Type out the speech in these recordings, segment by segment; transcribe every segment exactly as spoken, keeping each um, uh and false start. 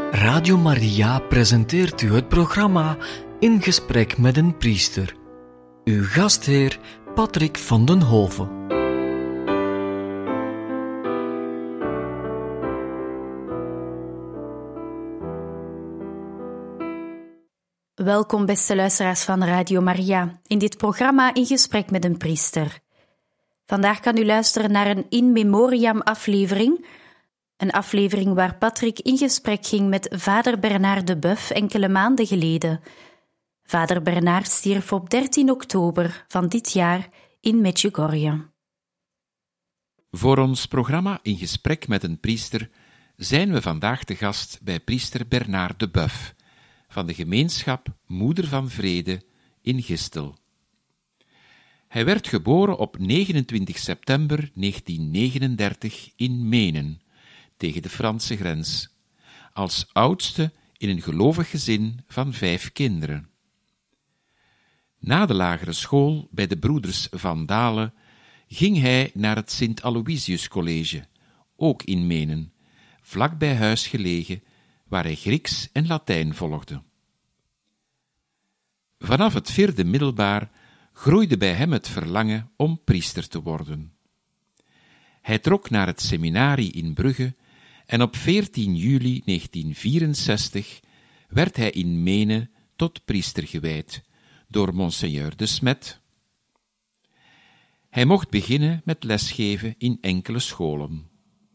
Radio Maria presenteert u het programma In Gesprek met een Priester. Uw gastheer Patrick van den Hove. Welkom beste luisteraars van Radio Maria, in dit programma In Gesprek met een Priester. Vandaag kan u luisteren naar een in memoriam aflevering, een aflevering waar Patrick in gesprek ging met vader Bernard de Boeuf enkele maanden geleden. Vader Bernard stierf op dertien oktober van dit jaar in Medjugorje. Voor ons programma In Gesprek met een Priester zijn we vandaag te gast bij priester Bernard de Boeuf van de gemeenschap Moeder van Vrede in Gistel. Hij werd geboren op negenentwintig september negentien negenendertig in Menen, tegen de Franse grens, als oudste in een gelovig gezin van vijf kinderen. Na de lagere school bij de broeders Van Dale ging hij naar het Sint Aloysius College, ook in Menen, vlak bij huis gelegen, waar hij Grieks en Latijn volgde. Vanaf het vierde middelbaar groeide bij hem het verlangen om priester te worden. Hij trok naar het seminarie in Brugge en op veertien juli negentien vierenzestig werd hij in Menen tot priester gewijd door monseigneur de Smet. Hij mocht beginnen met lesgeven in enkele scholen.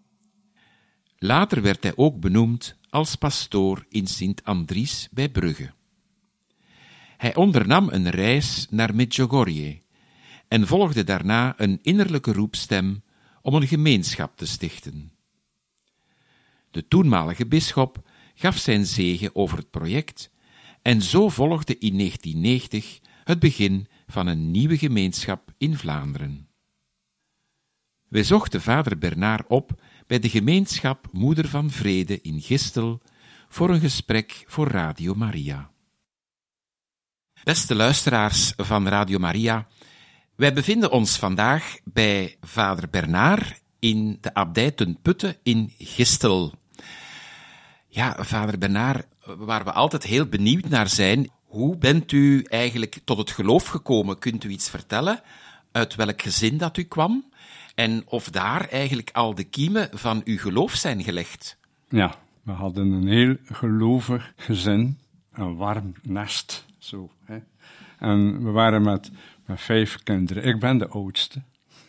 Later werd hij ook benoemd als pastoor in Sint Andries bij Brugge. Hij ondernam een reis naar Medjugorje en volgde daarna een innerlijke roepstem om een gemeenschap te stichten. De toenmalige bisschop gaf zijn zegen over het project en zo volgde in negentien negentig het begin van een nieuwe gemeenschap in Vlaanderen. Wij zochten vader Bernard op bij de gemeenschap Moeder van Vrede in Gistel voor een gesprek voor Radio Maria. Beste luisteraars van Radio Maria, wij bevinden ons vandaag bij vader Bernard in de abdij ten Putte in Gistel. Ja, vader Bernard, waar we altijd heel benieuwd naar zijn, hoe bent u eigenlijk tot het geloof gekomen? Kunt u iets vertellen uit welk gezin dat u kwam en of daar eigenlijk al de kiemen van uw geloof zijn gelegd? Ja, we hadden een heel gelovig gezin, een warm nest, zo. Hè. En we waren met, met vijf kinderen. Ik ben de oudste.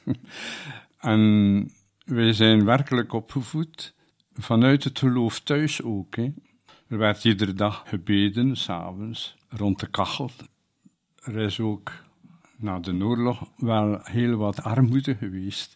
En wij zijn werkelijk opgevoed vanuit het geloof thuis ook. Hè. Er werd iedere dag gebeden, 's avonds, rond de kachel. Er is ook na de oorlog wel heel wat armoede geweest.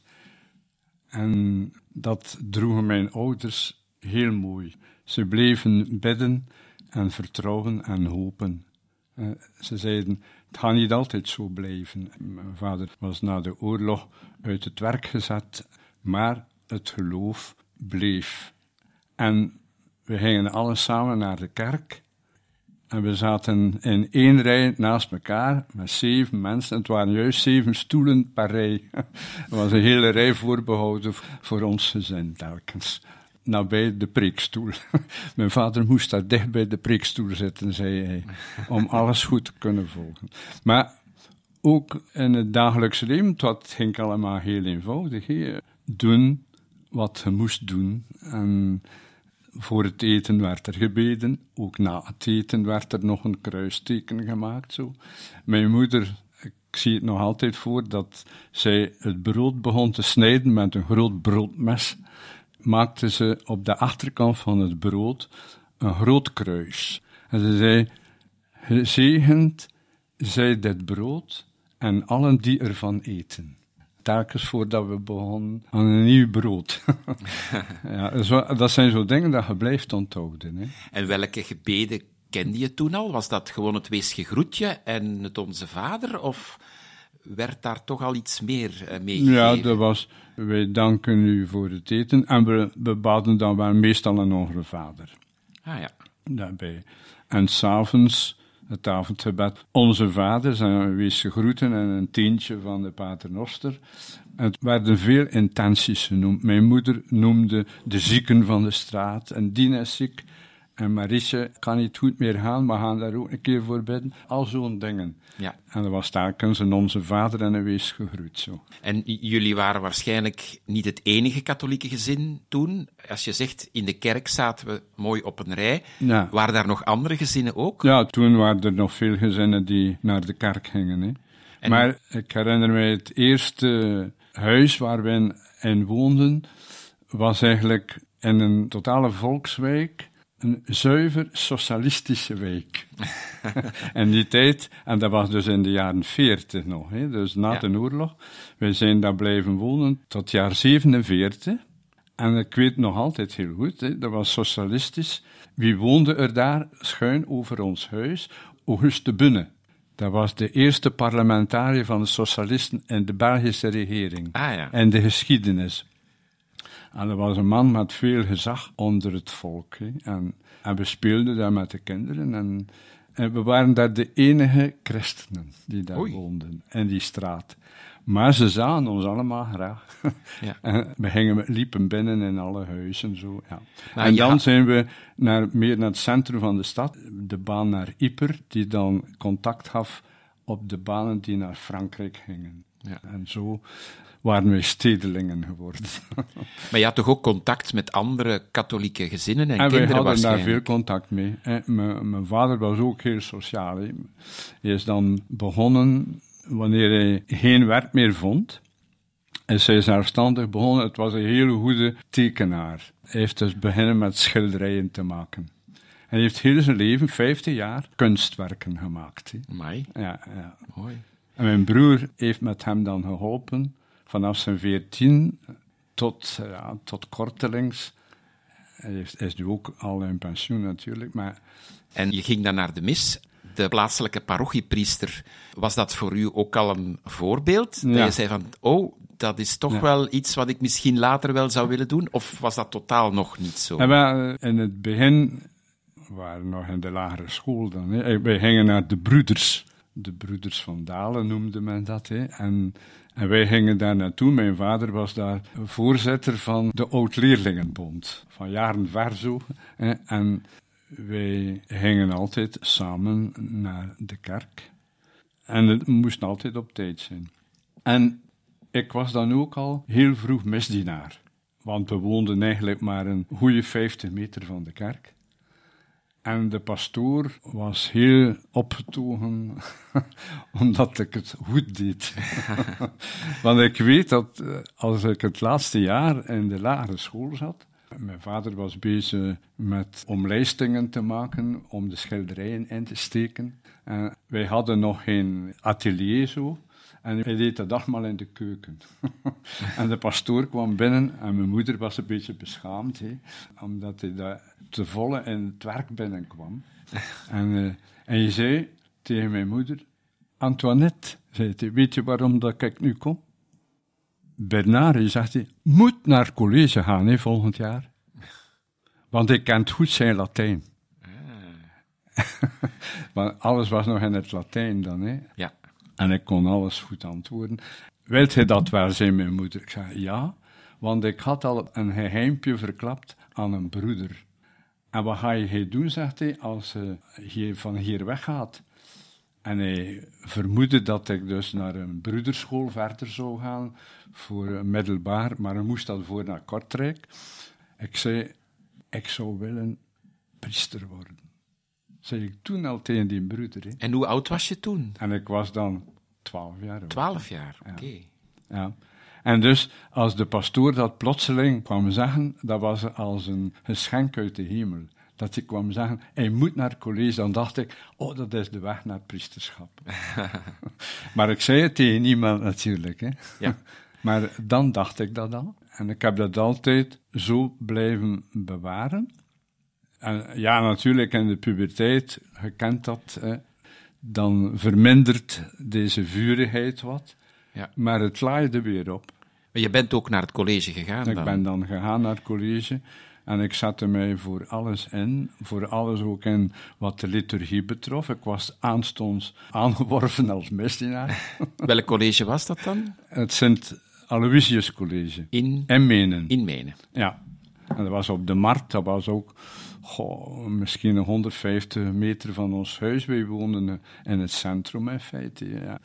En dat droegen mijn ouders heel mooi. Ze bleven bidden en vertrouwen en hopen. Uh, ze zeiden, het gaat niet altijd zo blijven. Mijn vader was na de oorlog uit het werk gezet, maar het geloof bleef. En we gingen alle samen naar de kerk. En we zaten in één rij naast elkaar, met zeven mensen. Het waren juist zeven stoelen per rij. Er was een hele rij voorbehouden voor ons gezin telkens. Nabij de preekstoel. Mijn vader moest daar dicht bij de preekstoel zitten, zei hij, om alles goed te kunnen volgen. Maar ook in het dagelijkse leven, dat ging allemaal heel eenvoudig. He. Doen wat je moest doen. En voor het eten werd er gebeden. Ook na het eten werd er nog een kruisteken gemaakt. Zo. Mijn moeder, ik zie het nog altijd voor, dat zij het brood begon te snijden met een groot broodmes. Maakte ze op de achterkant van het brood een groot kruis. En ze zei, gezegend zij dit brood en allen die ervan eten. Telkens voordat we begonnen aan een nieuw brood. Ja, zo, dat zijn zo dingen dat je blijft onthouden. Hè. En welke gebeden kende je toen al? Was dat gewoon het wees gegroetje en het Onze Vader? Of werd daar toch al iets meer uh, meegegeven? Ja, dat was, wij danken u voor het eten. En we, we baden dan wel meestal aan onze Vader. Ah ja. Daarbij. En 's avonds het avondgebed. Onze Vader, zijn wees gegroeten en een tientje van de Paternoster. Het werden veel intenties genoemd. Mijn moeder noemde de zieken van de straat en die is ziek En Marietje kan niet goed meer gaan, maar gaan daar ook een keer voor bidden. Al zo'n dingen. Ja. En dat was telkens een Onze Vader en een Wees gegroet. Zo. En j- jullie waren waarschijnlijk niet het enige katholieke gezin toen. Als je zegt, in de kerk zaten we mooi op een rij. Ja. Waren daar nog andere gezinnen ook? Ja, toen waren er nog veel gezinnen die naar de kerk gingen. Hè. En- Maar ik herinner mij, het eerste huis waar we in, in woonden, was eigenlijk in een totale volkswijk, een zuiver socialistische wijk. In die tijd, en dat was dus in de jaren veertig nog, hè, dus na Ja. de oorlog. Wij zijn daar blijven wonen tot jaar zevenenveertig. En ik weet nog altijd heel goed, hè, dat was socialistisch. Wie woonde er daar schuin over ons huis? Auguste Bunne. Dat was de eerste parlementariër van de socialisten in de Belgische regering. Ah ja. En de geschiedenis. En dat was een man met veel gezag onder het volk. Hè. En, en we speelden daar met de kinderen. En, en we waren daar de enige christenen die daar Oei. woonden, in die straat. Maar ze zagen ons allemaal graag. Ja. En we gingen, liepen binnen in alle huizen. Zo, ja. Nou, en je dan ha- zijn we naar, meer naar het centrum van de stad. De baan naar Yper, die dan contact gaf op de banen die naar Frankrijk gingen. Ja. En zo waren wij stedelingen geworden. Maar je had toch ook contact met andere katholieke gezinnen en, En wij kinderen hadden daar waarschijnlijk? veel contact mee. hè. M- Mijn vader was ook heel sociaal. hè. Hij is dan begonnen, wanneer hij geen werk meer vond, is hij zelfstandig begonnen. Het was een hele goede tekenaar. Hij heeft dus beginnen met schilderijen te maken. Hij heeft heel zijn leven, vijftig jaar, kunstwerken gemaakt. hè. Amai, Ja, ja. mooi. En mijn broer heeft met hem dan geholpen, vanaf zijn veertien tot, ja, tot kortelings. Hij heeft, is nu ook al in pensioen natuurlijk, maar En je ging dan naar de mis. De plaatselijke parochiepriester, was dat voor u ook al een voorbeeld? Ja. Dat je zei van, oh, dat is toch Ja. wel iets wat ik misschien later wel zou willen doen? Of was dat totaal nog niet zo? En wij, in het begin we waren nog in de lagere school dan. Hè. Wij gingen naar de broeders. De broeders van Dalen noemde men dat. Hè. En, en wij gingen daar naartoe. Mijn vader was daar voorzitter van de Oud-Leerlingenbond. Van jaren ver zo. Hè. En wij gingen altijd samen naar de kerk. En het moest altijd op tijd zijn. En ik was dan ook al heel vroeg misdienaar. Want we woonden eigenlijk maar een goede vijftig meter van de kerk. En de pastoor was heel opgetogen omdat ik het goed deed. Want ik weet dat als ik het laatste jaar in de lagere school zat, mijn vader was bezig met omlijstingen te maken om de schilderijen in te steken. En wij hadden nog geen atelier zo. En hij deed dat allemaal in de keuken. En de pastoor kwam binnen en mijn moeder was een beetje beschaamd, hè, omdat hij daar te volle in het werk binnenkwam. En, uh, en je zei tegen mijn moeder, Antoinette, zei hij, weet je waarom dat ik nu kom? Bernard, zegt hij, moet naar college gaan hè, volgend jaar. Want ik kent goed zijn Latijn. Ah. Want alles was nog in het Latijn dan, hè. Ja. En ik kon alles goed antwoorden. Wilt hij dat wel, zei mijn moeder. Ik zei, ja, want ik had al een geheimpje verklapt aan een broeder. En wat ga je doen, zegt hij, als je hier, van hier weggaat? En hij vermoedde dat ik dus naar een broederschool verder zou gaan, voor een middelbaar, maar hij moest dat voor naar Kortrijk. Ik zei, ik zou willen priester worden. Zei ik toen al tegen die broeder. Hè. En hoe oud was je toen? En ik was dan twaalf jaar oud. Twaalf jaar, oké. Okay. Ja. En dus, als de pastoor dat plotseling kwam zeggen, dat was als een geschenk uit de hemel. Dat hij kwam zeggen, hij moet naar college, dan dacht ik, oh, dat is de weg naar het priesterschap. Maar ik zei het tegen niemand natuurlijk. Hè. Ja. Maar dan dacht ik dat al. En ik heb dat altijd zo blijven bewaren. En ja, natuurlijk in de puberteit, je kent dat, hè, dan vermindert deze vurigheid wat, Ja. maar het laaide weer op. Maar je bent ook naar het college gegaan Ik dan? ben dan gegaan naar het college en ik zette mij voor alles in, voor alles ook in wat de liturgie betrof. Ik was aanstonds aangeworven als misdienaar. Welk college was dat dan? Het Sint Aloysius College In, in Menen. in Menen. Ja. En dat was op de markt, dat was ook goh, misschien honderdvijftig meter van ons huis. Wij woonden in het centrum in feite, ja.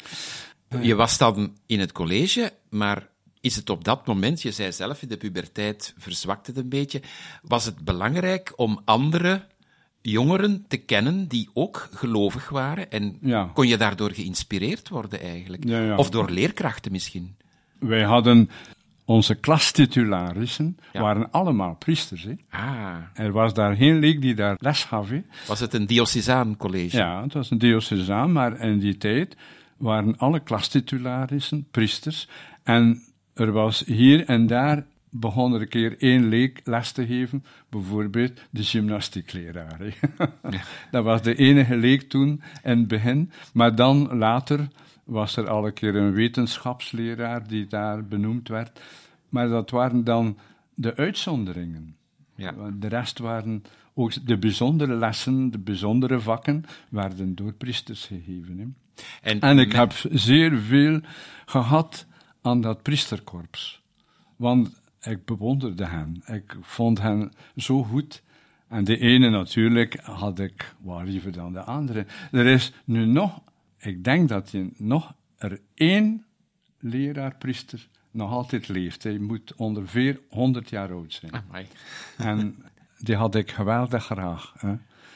Je was dan in het college, maar is het op dat moment, je zei zelf in de puberteit verzwakte het een beetje, was het belangrijk om andere jongeren te kennen die ook gelovig waren? En Ja. kon je daardoor geïnspireerd worden eigenlijk? Ja, ja. Of door leerkrachten misschien? Wij hadden onze klastitularissen, Ja. waren allemaal priesters. Hè. Ah, Er was daar geen leek die daar les gaf. Hè. was het een diocesaan college? Ja, het was een diocesaan, maar in die tijd waren alle klastitularissen priesters. En er was hier en daar begon er een keer één leek les te geven, bijvoorbeeld de gymnastiekleraar. Hè. Dat was de enige leek toen in het begin, maar dan later was er al een keer een wetenschapsleraar die daar benoemd werd. Maar dat waren dan de uitzonderingen. Ja. De rest waren ook de bijzondere lessen, de bijzondere vakken, werden door priesters gegeven. Hè. En, En ik met- heb zeer veel gehad aan dat priesterkorps. Want ik bewonderde hen. Ik vond hen zo goed. En de ene natuurlijk had ik wat liever dan de andere. Er is nu nog, ik denk dat je nog er één leraar-priester nog altijd leeft. Hij moet ongeveer honderd jaar oud zijn. Amai. En die had ik geweldig graag. Hè.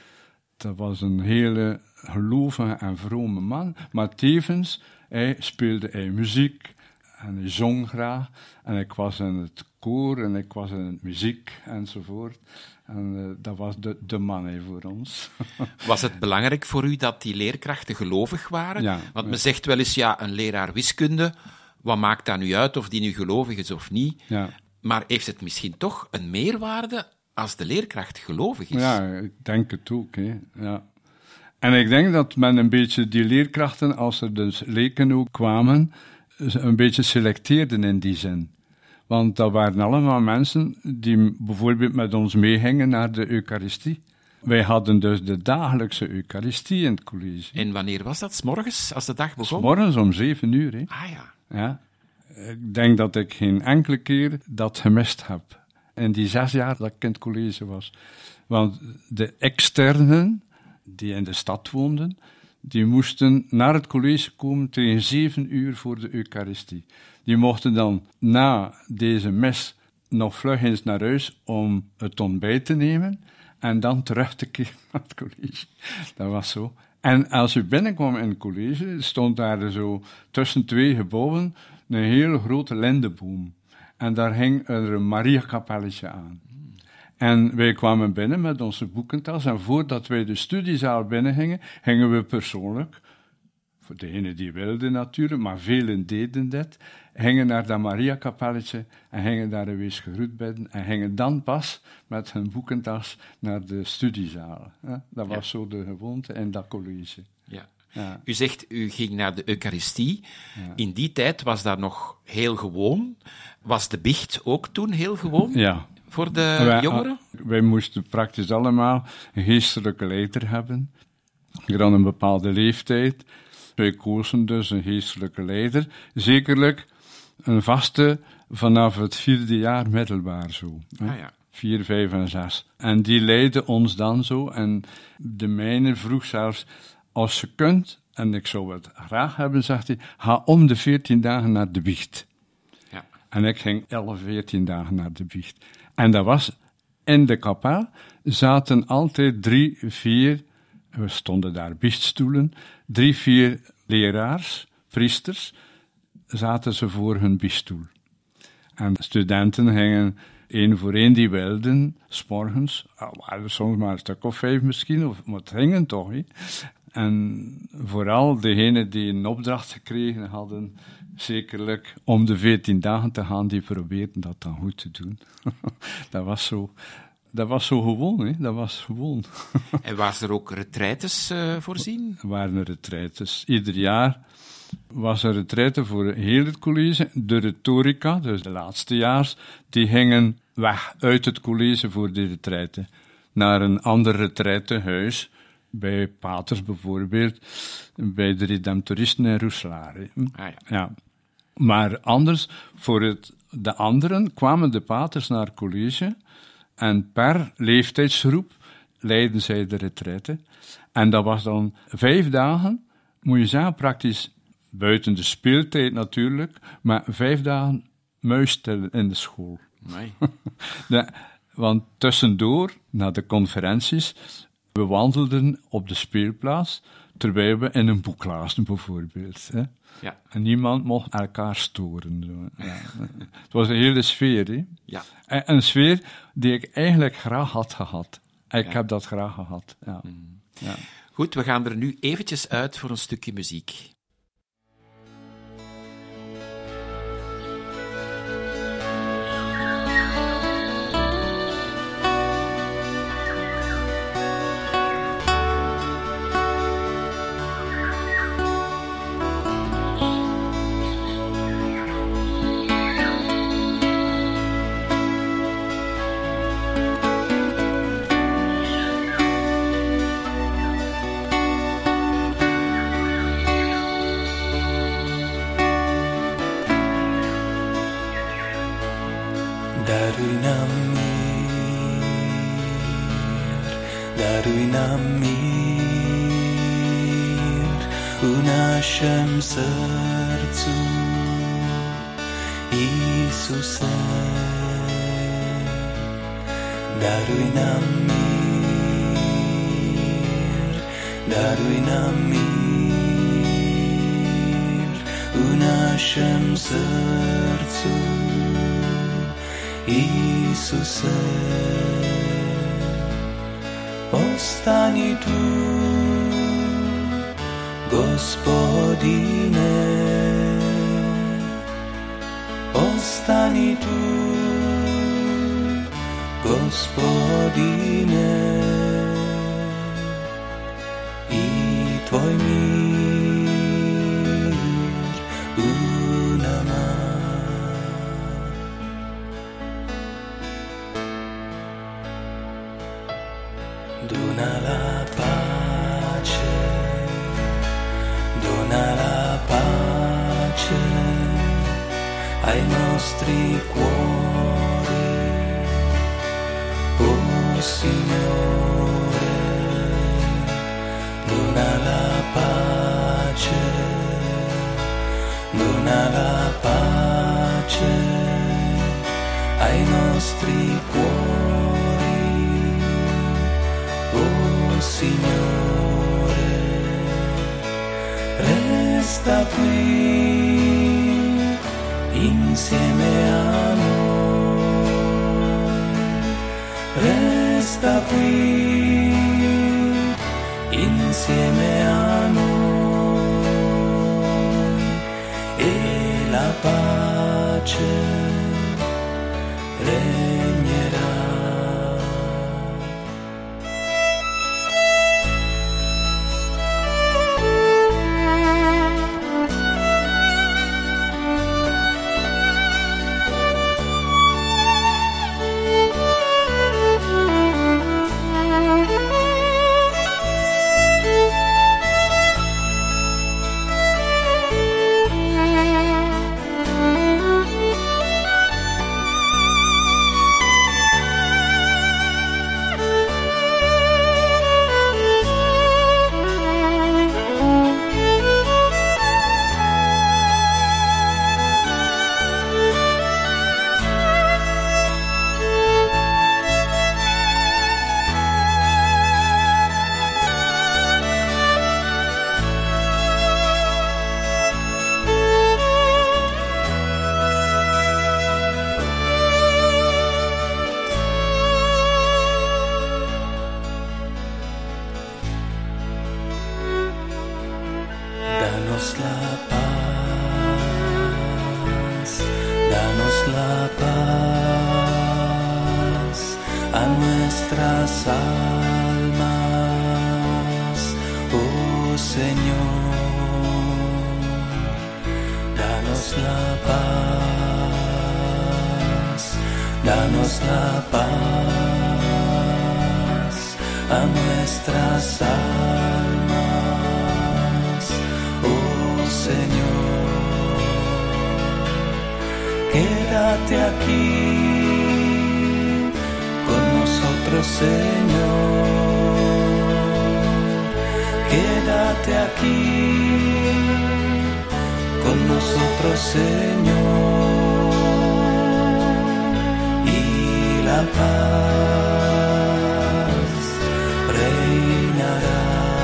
Dat was een hele gelovige en vrome man, maar tevens hij speelde hij muziek en hij zong graag. En ik was in het koor en ik was in het muziek enzovoort. En uh, dat was de, de man hè, voor ons. Was het belangrijk voor u dat die leerkrachten gelovig waren? Ja, Want ja. men zegt wel eens, ja, een leraar wiskunde, wat maakt dat nu uit of die nu gelovig is of niet? Ja. Maar heeft het misschien toch een meerwaarde als de leerkracht gelovig is? Ja, ik denk het ook. Hè. Ja. En ik denk dat men een beetje die leerkrachten, als er dus leken ook kwamen, een beetje selecteerden in die zin. Want dat waren allemaal mensen die bijvoorbeeld met ons meegingen naar de Eucharistie. Wij hadden dus de dagelijkse Eucharistie in het college. En wanneer was dat? 's Morgens, als de dag begon? Morgens om zeven uur. Hè. Ah ja. Ja. Ik denk dat ik geen enkele keer dat gemist heb. In die zes jaar dat ik in het college was. Want de externen, die in de stad woonden, die moesten naar het college komen tegen zeven uur voor de Eucharistie. Die mochten dan na deze mis nog vlug eens naar huis om het ontbijt te nemen en dan terug te keren naar het college. Dat was zo. En als je binnenkwam in het college, stond daar zo tussen twee gebouwen een hele grote lindeboom. En daar hing er een Mariakapelletje aan. En wij kwamen binnen met onze boekentas en voordat wij de studiezaal binnengingen, gingen we persoonlijk, voor degenen die wilden natuurlijk, maar velen deden dit, gingen naar dat Mariakapelletje en gingen daar een wees gegroet bidden en gingen dan pas met hun boekentas naar de studiezaal. Dat was zo de gewoonte in dat college. Ja. Ja. U zegt, u ging naar de Eucharistie. Ja. In die tijd was dat nog heel gewoon. Was de biecht ook toen heel gewoon Ja. voor de Wij, jongeren? wij moesten praktisch allemaal een geestelijke leider hebben. Hier aan een bepaalde leeftijd. Wij kozen dus een geestelijke leider. Zekerlijk een vaste vanaf het vierde jaar middelbaar zo. hè. Ah ja. Vier, vijf en zes. En die leidde ons dan zo. En de mijne vroeg zelfs, als je kunt, en ik zou het graag hebben, zegt hij, ga om de veertien dagen naar de biecht. Ja. En ik ging elf, veertien dagen naar de biecht. En dat was, in de kapel zaten altijd drie, vier, we stonden daar biechtstoelen, drie, vier leraars, priesters, zaten ze voor hun biechtstoel. En de studenten gingen één voor één die wilden, 's morgens, er waren soms maar een stuk of vijf misschien, of, maar het gingen toch, hè. En vooral degenen die een opdracht gekregen hadden, zekerlijk om de veertien dagen te gaan, die probeerden dat dan goed te doen. dat was zo, dat was zo gewoon, hè. Dat was gewoon. En was er ook retraites uh, voorzien? Er waren retraites. Ieder jaar was er retraite voor heel het college. De retorica, dus de laatste jaars, die gingen weg uit het college voor de retraite. Naar een ander retraitehuis, bij paters bijvoorbeeld, bij de Redemptoristen in Roeslaar. Ah, ja. Ja. Maar anders, voor het, de anderen kwamen de paters naar het college En per leeftijdsgroep leidden zij de retraite. En dat was dan vijf dagen, moet je zeggen, praktisch buiten de speeltijd natuurlijk, maar vijf dagen muistellen in de school. Nee. de, want tussendoor, na de conferenties, we wandelden op de speelplaats, terwijl we in een boek lazen bijvoorbeeld. Hè. Ja. En niemand mocht elkaar storen. Zo. Ja. Het was een hele sfeer. Hè. Ja. En een sfeer die ik eigenlijk graag had gehad. Ik Ja. heb dat graag gehad. Ja. Mm. Ja. Goed, we gaan er nu eventjes uit voor een stukje muziek. Daruj nam mir, daruj nam mir u naszym sercu, Isuse. Daruj nam mir, daruj nam mir u naszym sercu, Isuse. Ostani tu, Gospodine, ostani tu, Gospodine, i Tvoj mir u nama. Dona la pace, dona la pace ai nostri cuori, oh Signore. Dona la pace, dona la pace ai nostri cuori, oh Signore. Resta qui insieme a noi, resta qui insieme a noi, e la pace regnerà. Danos la paz, danos la paz a nuestras almas, oh Señor. Danos la paz, danos la paz a nuestras almas, oh Señor. Quédate aquí con nosotros, Señor. Quédate aquí con nosotros, Señor, y la paz reinará.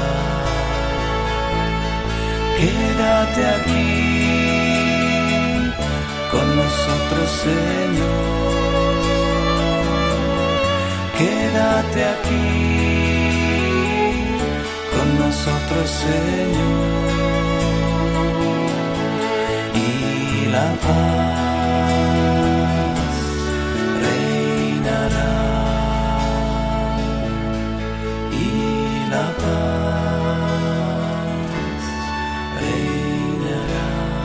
Quédate aquí con nosotros, Señor. Quédate aquí con nosotros, Señor, y la paz reinará, y la paz reinará.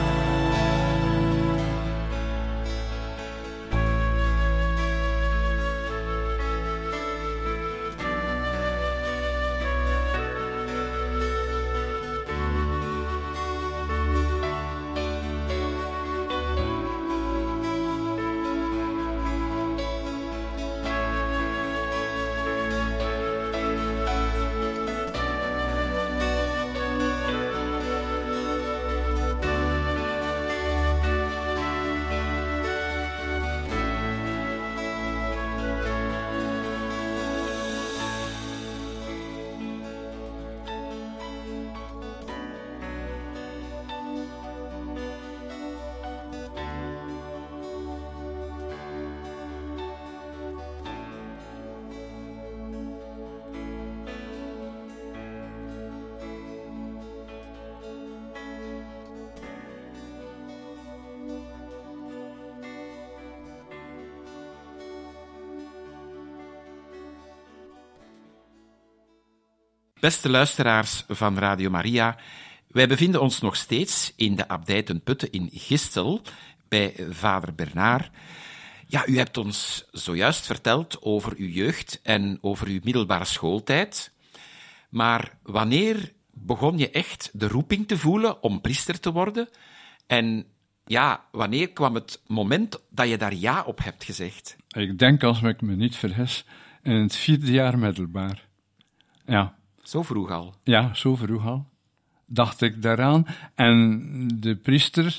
Beste luisteraars van Radio Maria, wij bevinden ons nog steeds in de abdij ten Putte in Gistel, bij vader Bernard. Ja, u hebt ons zojuist verteld over uw jeugd en over uw middelbare schooltijd. Maar wanneer begon je echt de roeping te voelen om priester te worden? En ja, wanneer kwam het moment dat je daar ja op hebt gezegd? Ik denk, als ik me niet vergis, in het vierde jaar middelbaar. Ja. Zo vroeg al? Ja, zo vroeg al. Dacht ik daaraan. En de priester,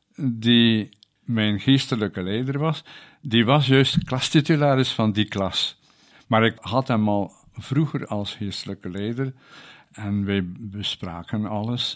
die mijn geestelijke leider was, die was juist klastitularis van die klas. Maar ik had hem al vroeger als geestelijke leider en wij bespraken alles.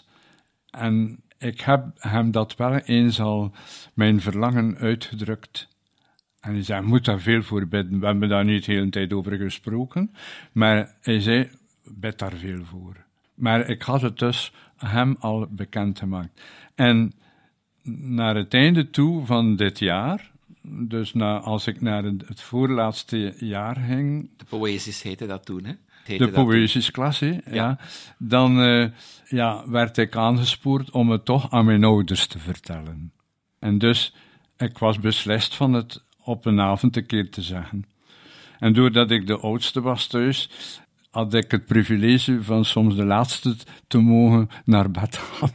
En ik heb hem dat wel eens al mijn verlangen uitgedrukt. En hij zei, moet daar veel voor bidden. We hebben daar niet de hele tijd over gesproken. Maar hij zei, bid daar veel voor. Maar ik had het dus hem al bekendgemaakt. En naar het einde toe van dit jaar, dus na, als ik naar het voorlaatste jaar ging... De poëzies heette dat toen, hè? Heette de poëziesklas, ja. ja. Dan uh, ja, werd ik aangespoord om het toch aan mijn ouders te vertellen. En dus, ik was beslist van het op een avond een keer te zeggen. En doordat ik de oudste was thuis, had ik het privilege van soms de laatste te mogen naar bed gaan.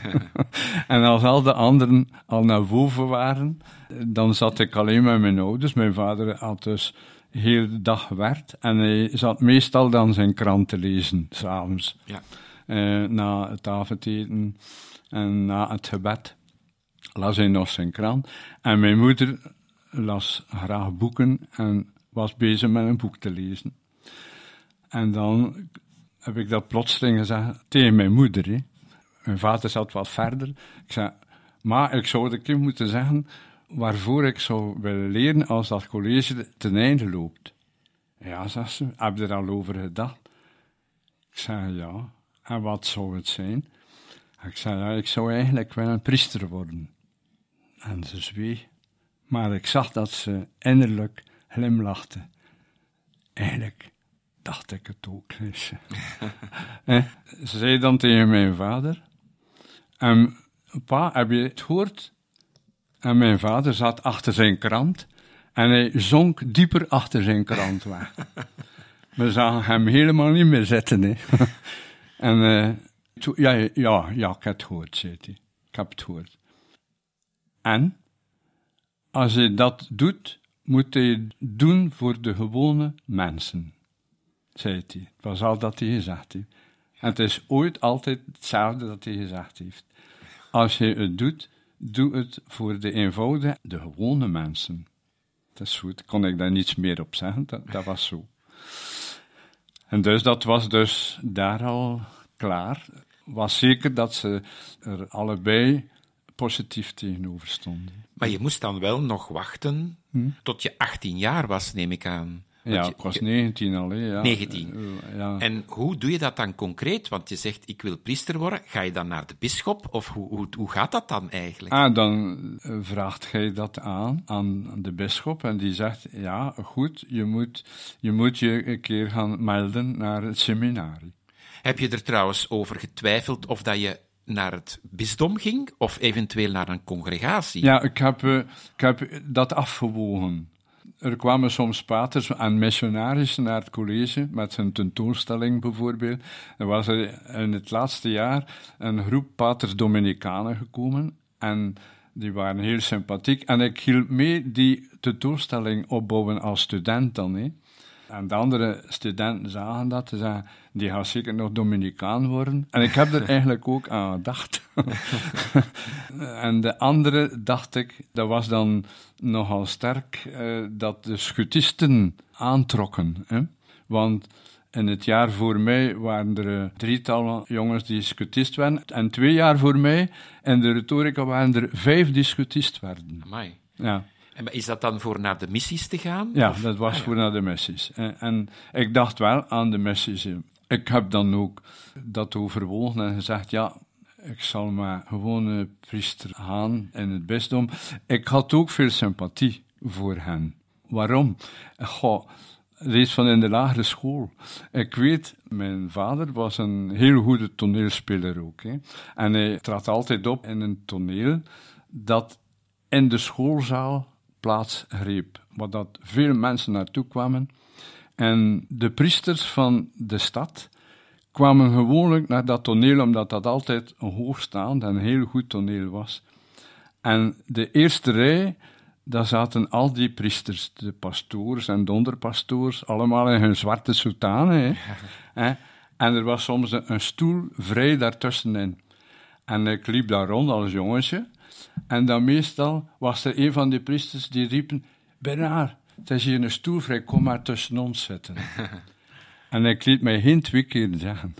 En als al de anderen al naar boven waren, dan zat ik alleen met mijn ouders. Mijn vader had dus heel de dag gewerkt en hij zat meestal dan zijn krant te lezen, 's avonds. Ja. Uh, na het avondeten en na het gebed las hij nog zijn krant. En mijn moeder las graag boeken en was bezig met een boek te lezen. En dan heb ik dat plotseling gezegd tegen mijn moeder. Hè. Mijn vader zat wat verder. Ik zei, maar ik zou een keer moeten zeggen waarvoor ik zou willen leren als dat college ten einde loopt. Ja, zegt ze, heb je er al over gedacht? Ik zei, ja. En wat zou het zijn? Ik zei, ja, ik zou eigenlijk wel een priester worden. En ze zweeg. Maar ik zag dat ze innerlijk glimlachte. Eigenlijk dacht ik het ook. En ze zei dan tegen mijn vader, en, pa, heb je het gehoord? En mijn vader zat achter zijn krant en hij zonk dieper achter zijn krant weg. We zagen hem helemaal niet meer zitten. Hè. En uh, to, ja, ja, ja, ik heb het gehoord, zei hij. Ik heb het gehoord. En als je dat doet, moet hij doen voor de gewone mensen, zei hij. Het was al dat hij gezegd heeft. En het is ooit altijd hetzelfde dat hij gezegd heeft. Als je het doet, doe het voor de eenvoudige, de gewone mensen. Dat is goed, kon ik daar niets meer op zeggen, dat, dat was zo. En dus dat was dus daar al klaar. Was zeker dat ze er allebei positief tegenover stonden. Maar je moest dan wel nog wachten Hm? tot je achttien jaar was, neem ik aan. Want Ja, je- ik was je- negentien al, hè, ja. negentien. Eh, Ja. En hoe doe je dat dan concreet? Want je zegt, ik wil priester worden. Ga je dan naar de bisschop? Of hoe, hoe, hoe gaat dat dan eigenlijk? Ah, dan eh, vraagt gij dat aan, aan de bisschop, en die zegt, ja, goed, je moet, je moet je een keer gaan melden naar het seminarie. Heb je er trouwens over getwijfeld of dat je naar het bisdom ging? Of eventueel naar een congregatie? Ja, ik heb, eh, ik heb dat afgewogen. Er kwamen soms paters en missionarissen naar het college, met hun tentoonstelling bijvoorbeeld. Er was er in het laatste jaar een groep paters Dominicanen gekomen, en die waren heel sympathiek. En ik hielp mee die tentoonstelling opbouwen als student dan, hè. En de andere studenten zagen dat, ze zeiden, die gaat zeker nog Dominicaan worden. En ik heb er eigenlijk ook aan gedacht. En de andere dacht ik, dat was dan nogal sterk, eh, dat de schutisten aantrokken. Hè? Want in het jaar voor mij waren er eh, drietallen jongens die schutist werden. En twee jaar voor mij, in de retorica, waren er vijf die schutist werden. Amai. Ja. En is dat dan voor naar de missies te gaan? Ja, Of- dat was Ah, ja. voor naar de missies. En, en ik dacht wel aan de missies. hè. Ik heb dan ook dat overwogen en gezegd, ja, ik zal maar gewoon een priester gaan in het bisdom. Ik had ook veel sympathie voor hen. Waarom? Goh, reeds van in de lagere school. Ik weet, mijn vader was een heel goede toneelspeler ook. Hè. En hij trad altijd op in een toneel dat in de schoolzaal plaats greep, waar dat veel mensen naartoe kwamen. En de priesters van de stad kwamen gewoonlijk naar dat toneel, omdat dat altijd een hoogstaand en heel goed toneel was. En de eerste rij, daar zaten al die priesters, de pastoors en de onderpastoors, allemaal in hun zwarte soutane. Hè. Hè. En er was soms een, een stoel vrij daartussenin. En ik liep daar rond als jongetje. En dan meestal was er een van die priesters die riepen, Bernard, het is hier een stoel vrij, kom maar tussen ons zitten. En ik liet mij geen twee keer zeggen.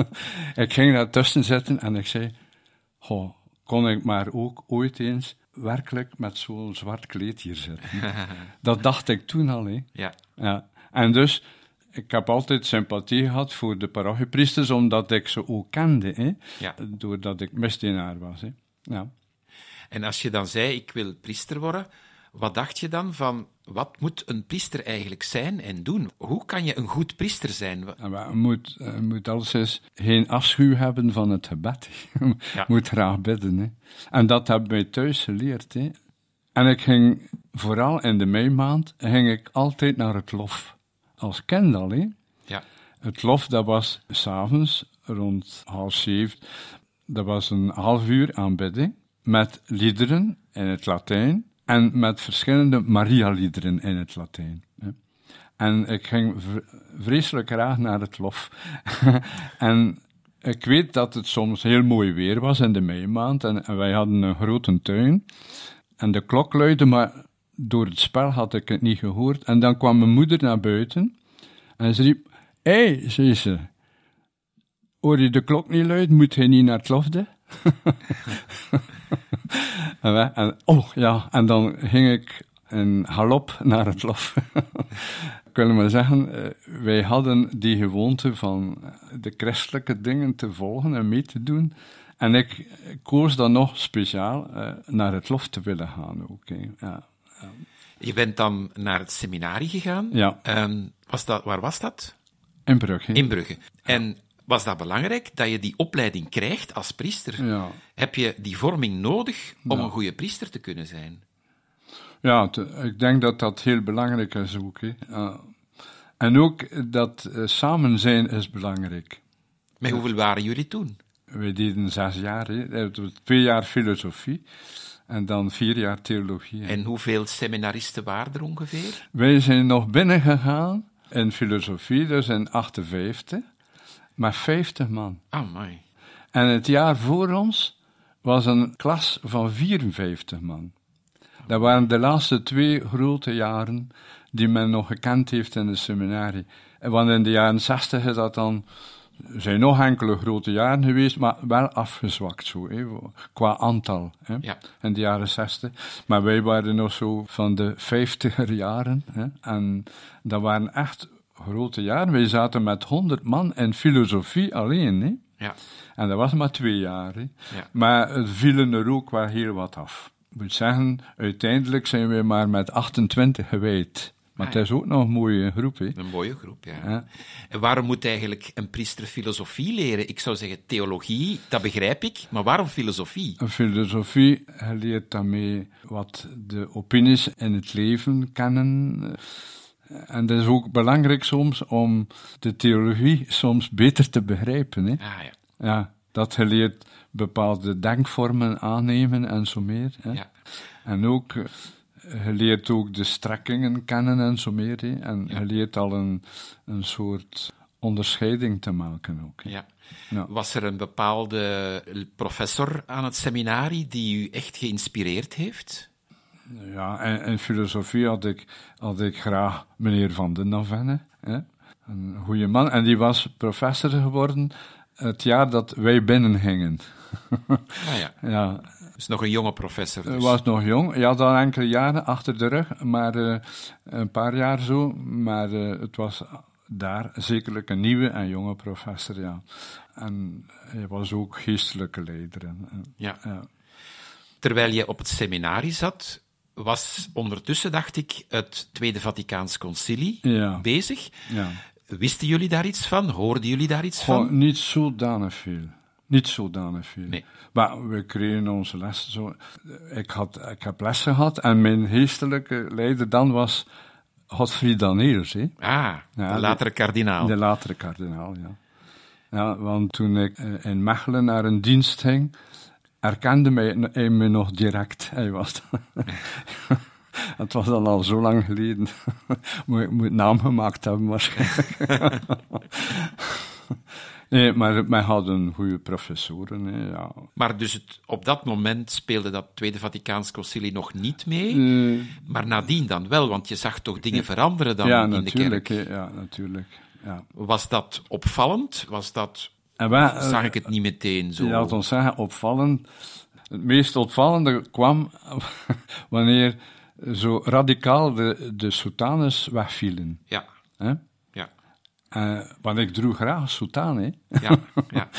Ik ging daar tussen zitten en ik zei, goh, kon ik maar ook ooit eens werkelijk met zo'n zwart kleed hier zitten. Dat dacht ik toen al, hè. Ja. Ja. En dus, ik heb altijd sympathie gehad voor de parochiepriesters, omdat ik ze ook kende, hè. Ja. Doordat ik misdienaar was, hè. Ja. En als je dan zei, ik wil priester worden, wat dacht je dan van, wat moet een priester eigenlijk zijn en doen? Hoe kan je een goed priester zijn? En je moet, je moet alles geen afschuw hebben van het gebed. Je Ja. moet graag bidden. Hè. En dat heb ik mij thuis geleerd. Hè. En ik ging, vooral in de meimaand, ging ik altijd naar het lof. Als kind al, hè. Ja. Het lof, dat was 's avonds rond half zeven. Dat was een half uur aanbidding met liederen in het Latijn en met verschillende Maria-liederen in het Latijn. hè. En ik ging v- vreselijk graag naar het lof. En ik weet dat het soms heel mooi weer was in de meimaand en, en wij hadden een grote tuin. En de klok luidde, maar door het spel had ik het niet gehoord. En dan kwam mijn moeder naar buiten en ze riep, hé, hey, zei ze, hoor je de klok niet luiden, moet je niet naar het lofde? en, wij- en, oh ja, en dan ging ik in galop naar het lof. Kunnen we zeggen, eh, wij hadden die gewoonte van de christelijke dingen te volgen en mee te doen. En ik koos dan nog speciaal eh, naar het lof te willen gaan ook. hè. Ja. Je bent dan naar het seminarie gegaan. Ja. Ehm, was dat, waar was dat? In Brugge. In Brugge. En was dat belangrijk, dat je die opleiding krijgt als priester? Ja. Heb je die vorming nodig om Ja. een goede priester te kunnen zijn? Ja, te- ik denk dat dat heel belangrijk is ook. Hè. Ja. En ook dat eh, samen zijn is belangrijk. Met hoeveel waren jullie toen? We deden zes jaar, hè. Het was twee jaar filosofie. En dan vier jaar theologie. En hoeveel seminaristen waren er ongeveer? Wij zijn nog binnengegaan in filosofie, dus in achtenvijftig, maar vijftig man. Amai. En het jaar voor ons was een klas van vierenvijftig man. Dat waren de laatste twee grote jaren die men nog gekend heeft in de seminarie. En want in de jaren zestig is dat dan, er zijn nog enkele grote jaren geweest, maar wel afgezwakt zo, hè, qua aantal. Hè, Ja. in de jaren zestig. Maar wij waren nog zo van de vijftiger jaren. Hè, en dat waren echt grote jaren. Wij zaten met honderd man in filosofie alleen. Hè. Ja. En dat was maar twee jaar. Hè. Ja. Maar het vielen er ook wel heel wat af. Ik moet zeggen, uiteindelijk zijn we maar met achtentwintig gewijd. Maar Ah, het is ook nog een mooie groep. Hè. Een mooie groep, ja. Ja. En waarom moet eigenlijk een priester filosofie leren? Ik zou zeggen theologie, dat begrijp ik, maar waarom filosofie? Een filosofie, je leert daarmee wat de opinies in het leven kennen. En dat is ook belangrijk soms om de theologie soms beter te begrijpen. Hè. Ah ja, Ja, dat je leert bepaalde denkvormen aannemen en zo meer. Hè. ja. En ook, eh, je leert ook de strekkingen kennen en zo meer. Hè. En Ja. je leert al een, een soort onderscheiding te maken ook. Hè. Ja. Ja. Was er een bepaalde professor aan het seminarie die u echt geïnspireerd heeft? Ja, en in filosofie had ik, had ik graag meneer Van den Navenne, hè. Een goede man. En die was professor geworden het jaar dat wij binnengingen. Ah ja, Ja, dus nog een jonge professor. hij Dus. was nog jong. Hij had al enkele jaren achter de rug, maar uh, een paar jaar zo. Maar uh, het was daar zekerlijk een nieuwe en jonge professor, ja. En hij was ook geestelijke leider. En, en, Ja. ja. Terwijl je op het seminarie zat, was ondertussen, dacht ik, het Tweede Vaticaans Concilie Ja. bezig. Ja. Wisten jullie daar iets van? Hoorden jullie daar iets Goh, van? niet zodanig veel. Niet zodanig veel. Nee. Maar we kregen onze lessen zo. Ik, had, ik heb lessen gehad en mijn geestelijke leider dan was Godfried Daniels. Hè? Ah, Ja, de latere kardinaal. De latere kardinaal, ja. Ja, want toen ik eh, in Mechelen naar een dienst ging, herkende mij, hij me nog direct. Hij was Het was dan al zo lang geleden. moet ik moet naam gemaakt hebben waarschijnlijk. Nee, maar wij hadden goede professoren. Hè, ja. Maar dus het, op dat moment speelde dat Tweede Vaticaans Concilie nog niet mee, Eh, maar nadien dan wel, want je zag toch dingen veranderen dan ja, in de natuurlijk. kerk. hè, Ja, natuurlijk. Ja. Was dat opvallend? Was dat, En wij, eh, zag ik het niet meteen zo? laat ons zeggen, opvallend. Het meest opvallende kwam wanneer zo radicaal de, de soutanes wegvielen. Ja, Hè? ja, Uh, want ik droeg graag soutane. Hè? ja, ja.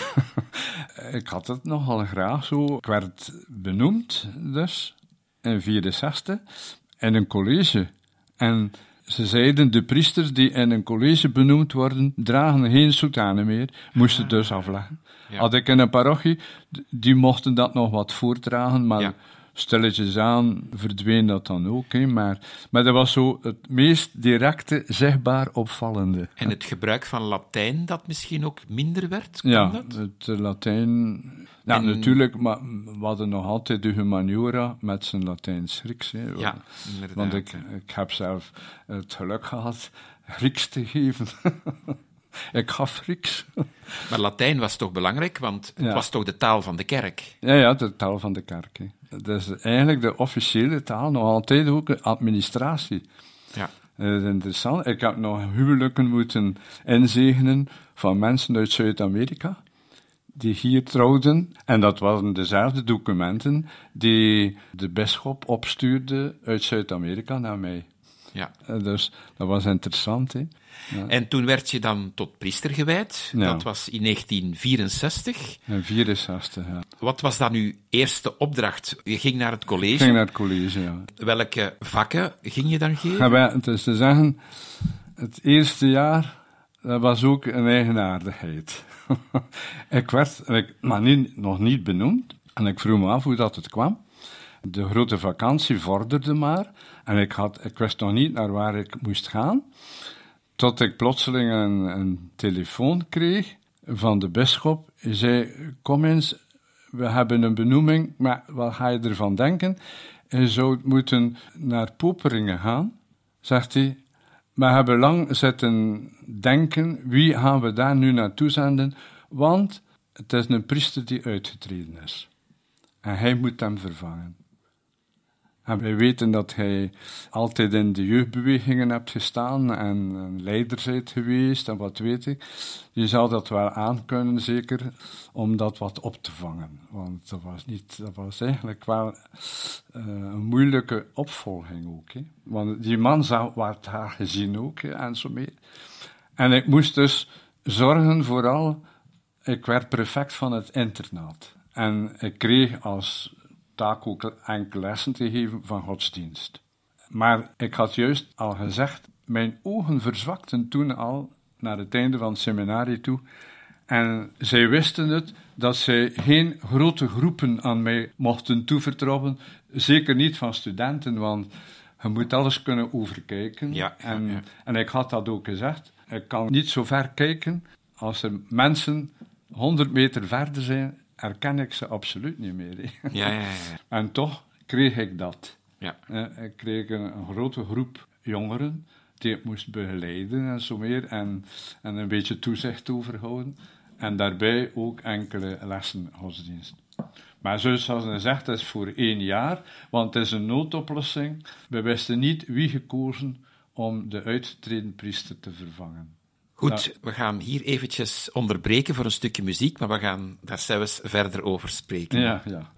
Ik had het nogal graag zo. Ik werd benoemd, dus, in vierenzestig, in een college. En ze zeiden, de priesters die in een college benoemd worden, dragen geen soutane meer, moesten dus afleggen. Ja. Had ik in een parochie, d- die mochten dat nog wat voordragen, maar Ja. stilletjes aan verdween dat dan ook. Hè. Maar, maar dat was zo het meest directe, zichtbaar opvallende. En het gebruik van Latijn dat misschien ook minder werd, kan Ja, dat? het eh, Latijn... Ja, En- natuurlijk, maar we hadden nog altijd de humaniora met zijn Latijns-Grieks. Hè. Ja, inderdaad. Want ik, ik heb zelf het geluk gehad Grieks te geven. Ik gaf Grieks. Maar Latijn was toch belangrijk, want het Ja. was toch de taal van de kerk? Ja, ja, de taal van de kerk. Hè. Dat is eigenlijk de officiële taal, nog altijd ook een administratie. Ja, Dat is interessant. Ik heb nog huwelijken moeten inzegenen van mensen uit Zuid-Amerika, die hier trouwden. En dat waren dezelfde documenten die de bisschop opstuurde uit Zuid-Amerika naar mij. ja. Eh, Dus dat was interessant, hè. En toen werd je dan tot priester gewijd. Ja. Dat was in negentien vierenzestig. In vierenzestig, ja. Wat was dan uw eerste opdracht? Je ging naar het college. Ik ging naar het college, ja. Welke vakken ging je dan geven? Ja, wij- het is te zeggen, het eerste jaar, dat was ook een eigenaardigheid. Ik werd, ik, maar niet, nog niet benoemd, en ik vroeg me af hoe dat het kwam. De grote vakantie vorderde maar, en ik, had, ik wist nog niet naar waar ik moest gaan, tot ik plotseling een, een telefoon kreeg van de bisschop. Hij zei, kom eens we hebben een benoeming, maar wat ga je ervan denken? Je zou moeten naar Poperingen gaan, zegt hij. We hebben lang zitten denken, wie gaan we daar nu naartoe zenden? Want het is een priester die uitgetreden is. En hij moet hem vervangen. En wij weten dat hij altijd in de jeugdbewegingen hebt gestaan en een leider bent geweest en wat weet ik. Je zou dat wel aankunnen, zeker, om dat wat op te vangen. Want dat was, niet, dat was eigenlijk wel uh, een moeilijke opvolging ook. Hè. Want die man zou wat haar gezien ook, hè, en zo meer. En ik moest dus zorgen vooral, ik werd prefect van het internaat. En ik kreeg als taak ook enkele lessen te geven van godsdienst. Maar ik had juist al gezegd, mijn ogen verzwakten toen al naar het einde van het seminarie toe. En zij wisten het, dat zij geen grote groepen aan mij mochten toevertrouwen. Zeker niet van studenten, want je moet alles kunnen overkijken. Ja, en, ja. en ik had dat ook gezegd. Ik kan niet zo ver kijken. Als er mensen honderd meter verder zijn, herken ik ze absoluut niet meer. Hè. Ja, ja, ja. En toch kreeg ik dat. Ja. Eh, Ik kreeg een, een grote groep jongeren die ik moest begeleiden en zo meer. En, en een beetje toezicht overhouden. En daarbij ook enkele lessen godsdienst. Maar zoals hij zegt, het is voor één jaar, want het is een noodoplossing. We wisten niet wie gekozen om de uitgetreden priester te vervangen. Goed, we gaan hier eventjes onderbreken voor een stukje muziek, maar we gaan daar zelfs verder over spreken. Ja, ja.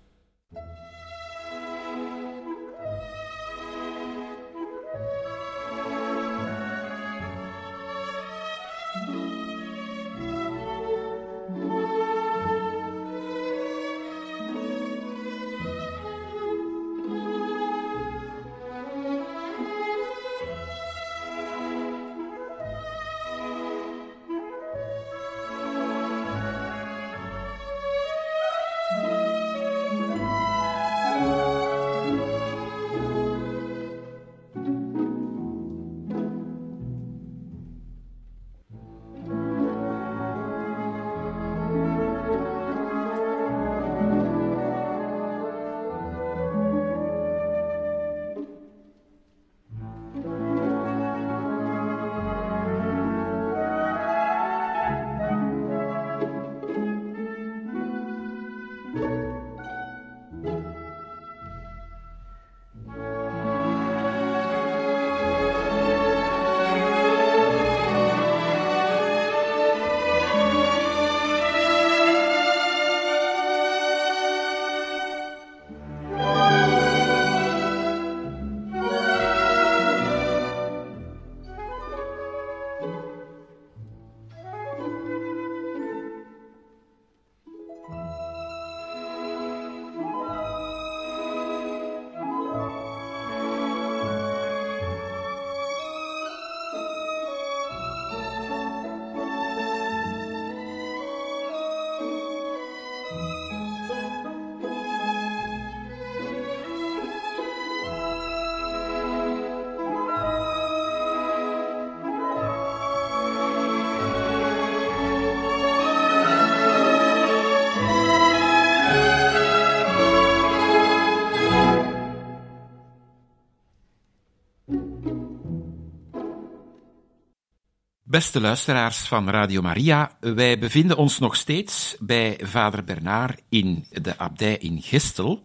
Beste luisteraars van Radio Maria, wij bevinden ons nog steeds bij vader Bernard in de abdij in Gistel.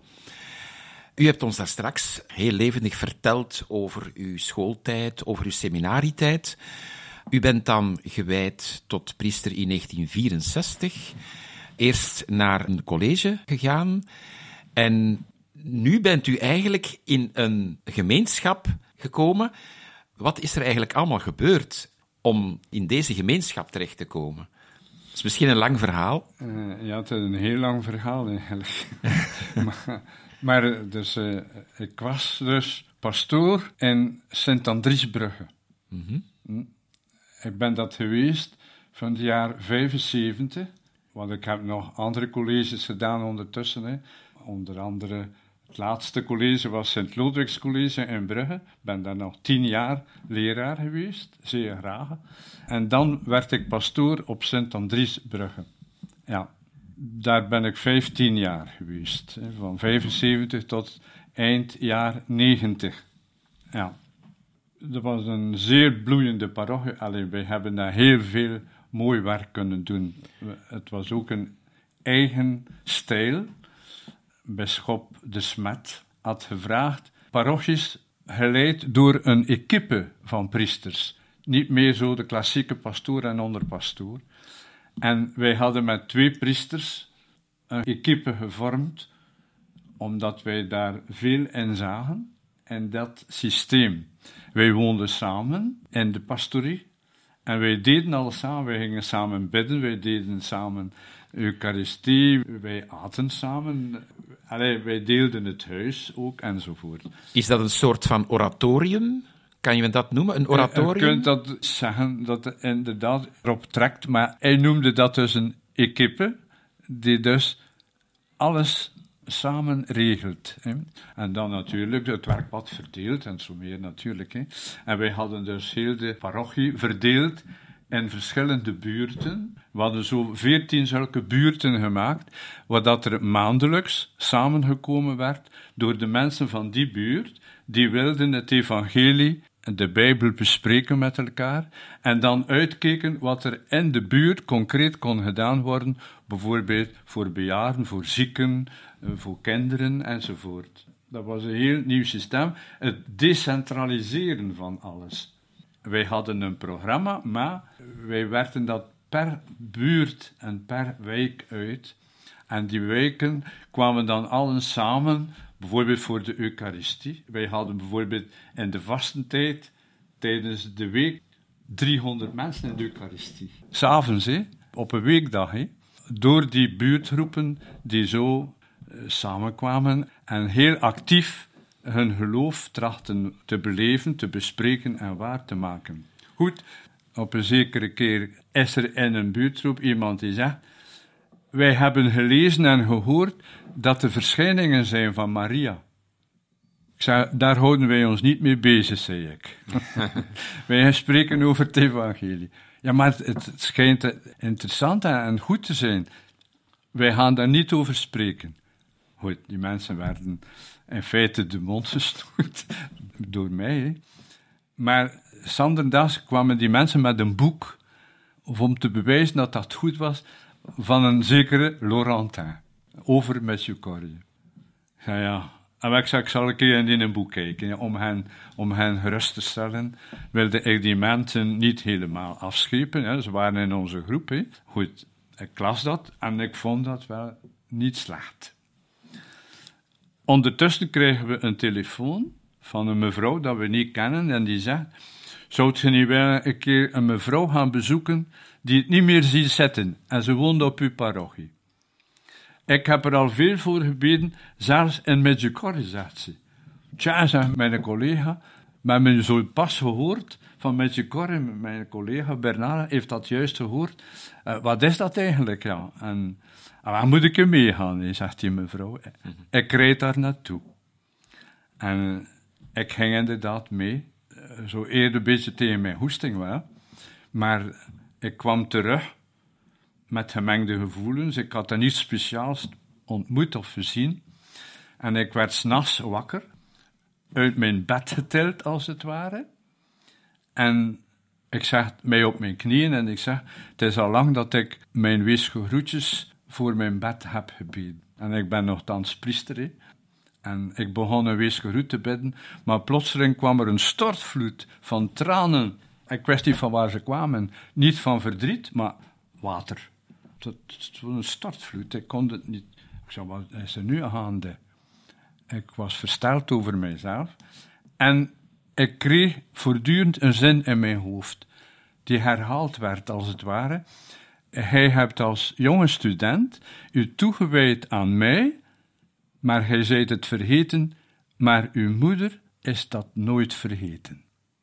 U hebt ons daar straks heel levendig verteld over uw schooltijd, over uw seminarietijd. U bent dan gewijd tot priester in negentien vierenzestig, eerst naar een college gegaan en nu bent u eigenlijk in een gemeenschap gekomen. Wat is er eigenlijk allemaal gebeurd om in deze gemeenschap terecht te komen? Het is misschien een lang verhaal. Uh, ja, het is een heel lang verhaal eigenlijk. maar maar dus, uh, ik was dus pastoor in Sint-Andriesbrugge. Mm-hmm. Mm. Ik ben dat geweest van het jaar vijfenzeventig, want ik heb nog andere colleges gedaan ondertussen. Hè. Onder andere, het laatste college was Sint-Lodwigs College in Brugge. Ik ben daar nog tien jaar leraar geweest, zeer graag. En dan werd ik pastoor op Sint-Andriesbrugge. Ja. Daar ben ik vijftien jaar geweest. Hè, van vijfenzeventig tot eind jaar negentig. Ja. Dat was een zeer bloeiende parochie. Allee, wij hebben daar heel veel mooi werk kunnen doen. Het was ook een eigen stijl. Bisschop De Smet had gevraagd, parochies geleid door een equipe van priesters. Niet meer zo de klassieke pastoor en onderpastoor. En wij hadden met twee priesters een equipe gevormd, omdat wij daar veel in zagen, in dat systeem. Wij woonden samen in de pastorie en wij deden alles samen. Wij gingen samen bidden, wij deden samen Eucharistie, wij aten samen. Allee, wij deelden het huis ook, enzovoort. Is dat een soort van oratorium? Kan je dat noemen, een oratorium? Je kunt dat zeggen, dat het inderdaad erop trekt, maar hij noemde dat dus een equipe, die dus alles samen regelt. Hè. En dan natuurlijk het werkpad verdeeld en zo meer natuurlijk. Hè. En wij hadden dus heel de parochie verdeeld in verschillende buurten. We hadden zo veertien zulke buurten gemaakt, waar dat er maandelijks samengekomen werd door de mensen van die buurt, die wilden het evangelie en de Bijbel bespreken met elkaar en dan uitkeken wat er in de buurt concreet kon gedaan worden, bijvoorbeeld voor bejaarden, voor zieken, voor kinderen enzovoort. Dat was een heel nieuw systeem, het decentraliseren van alles. Wij hadden een programma, maar wij werkten dat per buurt en per wijk uit. En die wijken kwamen dan allen samen, bijvoorbeeld voor de Eucharistie. Wij hadden bijvoorbeeld in de vastentijd, tijdens de week, driehonderd mensen in de Eucharistie. 'S Avonds, hè, op een weekdag, hè, door die buurtgroepen die zo uh, samenkwamen en heel actief hun geloof trachten te beleven, te bespreken en waar te maken. Goed, op een zekere keer is er in een buurtgroep iemand die zegt, wij hebben gelezen en gehoord dat er verschijningen zijn van Maria. Ik zei, daar houden wij ons niet mee bezig, zei ik. Wij spreken over het evangelie. Ja, maar het, het schijnt interessant en goed te zijn. Wij gaan daar niet over spreken. Goed, die mensen werden in feite de mond gesnoerd door mij. Hè. Maar zanderdags kwamen die mensen met een boek, of om te bewijzen dat dat goed was, van een zekere Laurentin, over Medjugorje. Ik zei, ja, en ik zei, ik zal een keer in een boek kijken, ja, om, hen, om hen gerust te stellen, wilde ik die mensen niet helemaal afschepen, hè. Ze waren in onze groep. Hè. Goed, ik las dat en ik vond dat wel niet slecht. Ondertussen kregen we een telefoon van een mevrouw dat we niet kennen en die zegt, zou je niet wel een keer een mevrouw gaan bezoeken die het niet meer ziet zitten en ze woont op uw parochie. Ik heb er al veel voor gebeden, zelfs in Medjugorje, zegt ze. Tja, zegt mijn collega, we hebben zo pas gehoord van Medjugorje, mijn collega Bernard heeft dat juist gehoord. Uh, wat is dat eigenlijk, ja? En waar moet ik je meegaan, zegt die mevrouw. Mm-hmm. Ik rijd daar naartoe. En ik ging inderdaad mee, zo eerder een beetje tegen mijn hoesting wel. Maar ik kwam terug met gemengde gevoelens. Ik had er niets speciaals ontmoet of gezien. En ik werd 's nachts wakker, uit mijn bed getild als het ware. En ik zag mij op mijn knieën en ik zeg, het is al lang dat ik mijn weesge groetjes voor mijn bed heb gebeden. En ik ben nogthans priester, hè. En ik begon een weesge groet te bidden, maar plotseling kwam er een stortvloed van tranen. Een kwestie van waar ze kwamen. Niet van verdriet, maar water. Het was een stortvloed, ik kon het niet. Ik zei, wat is er nu gaande? Ik was versteld over mijzelf. En ik kreeg voortdurend een zin in mijn hoofd, die herhaald werd als het ware. Hij hebt als jonge student u toegewijd aan mij, maar gij zijt het vergeten, maar uw moeder is dat nooit vergeten.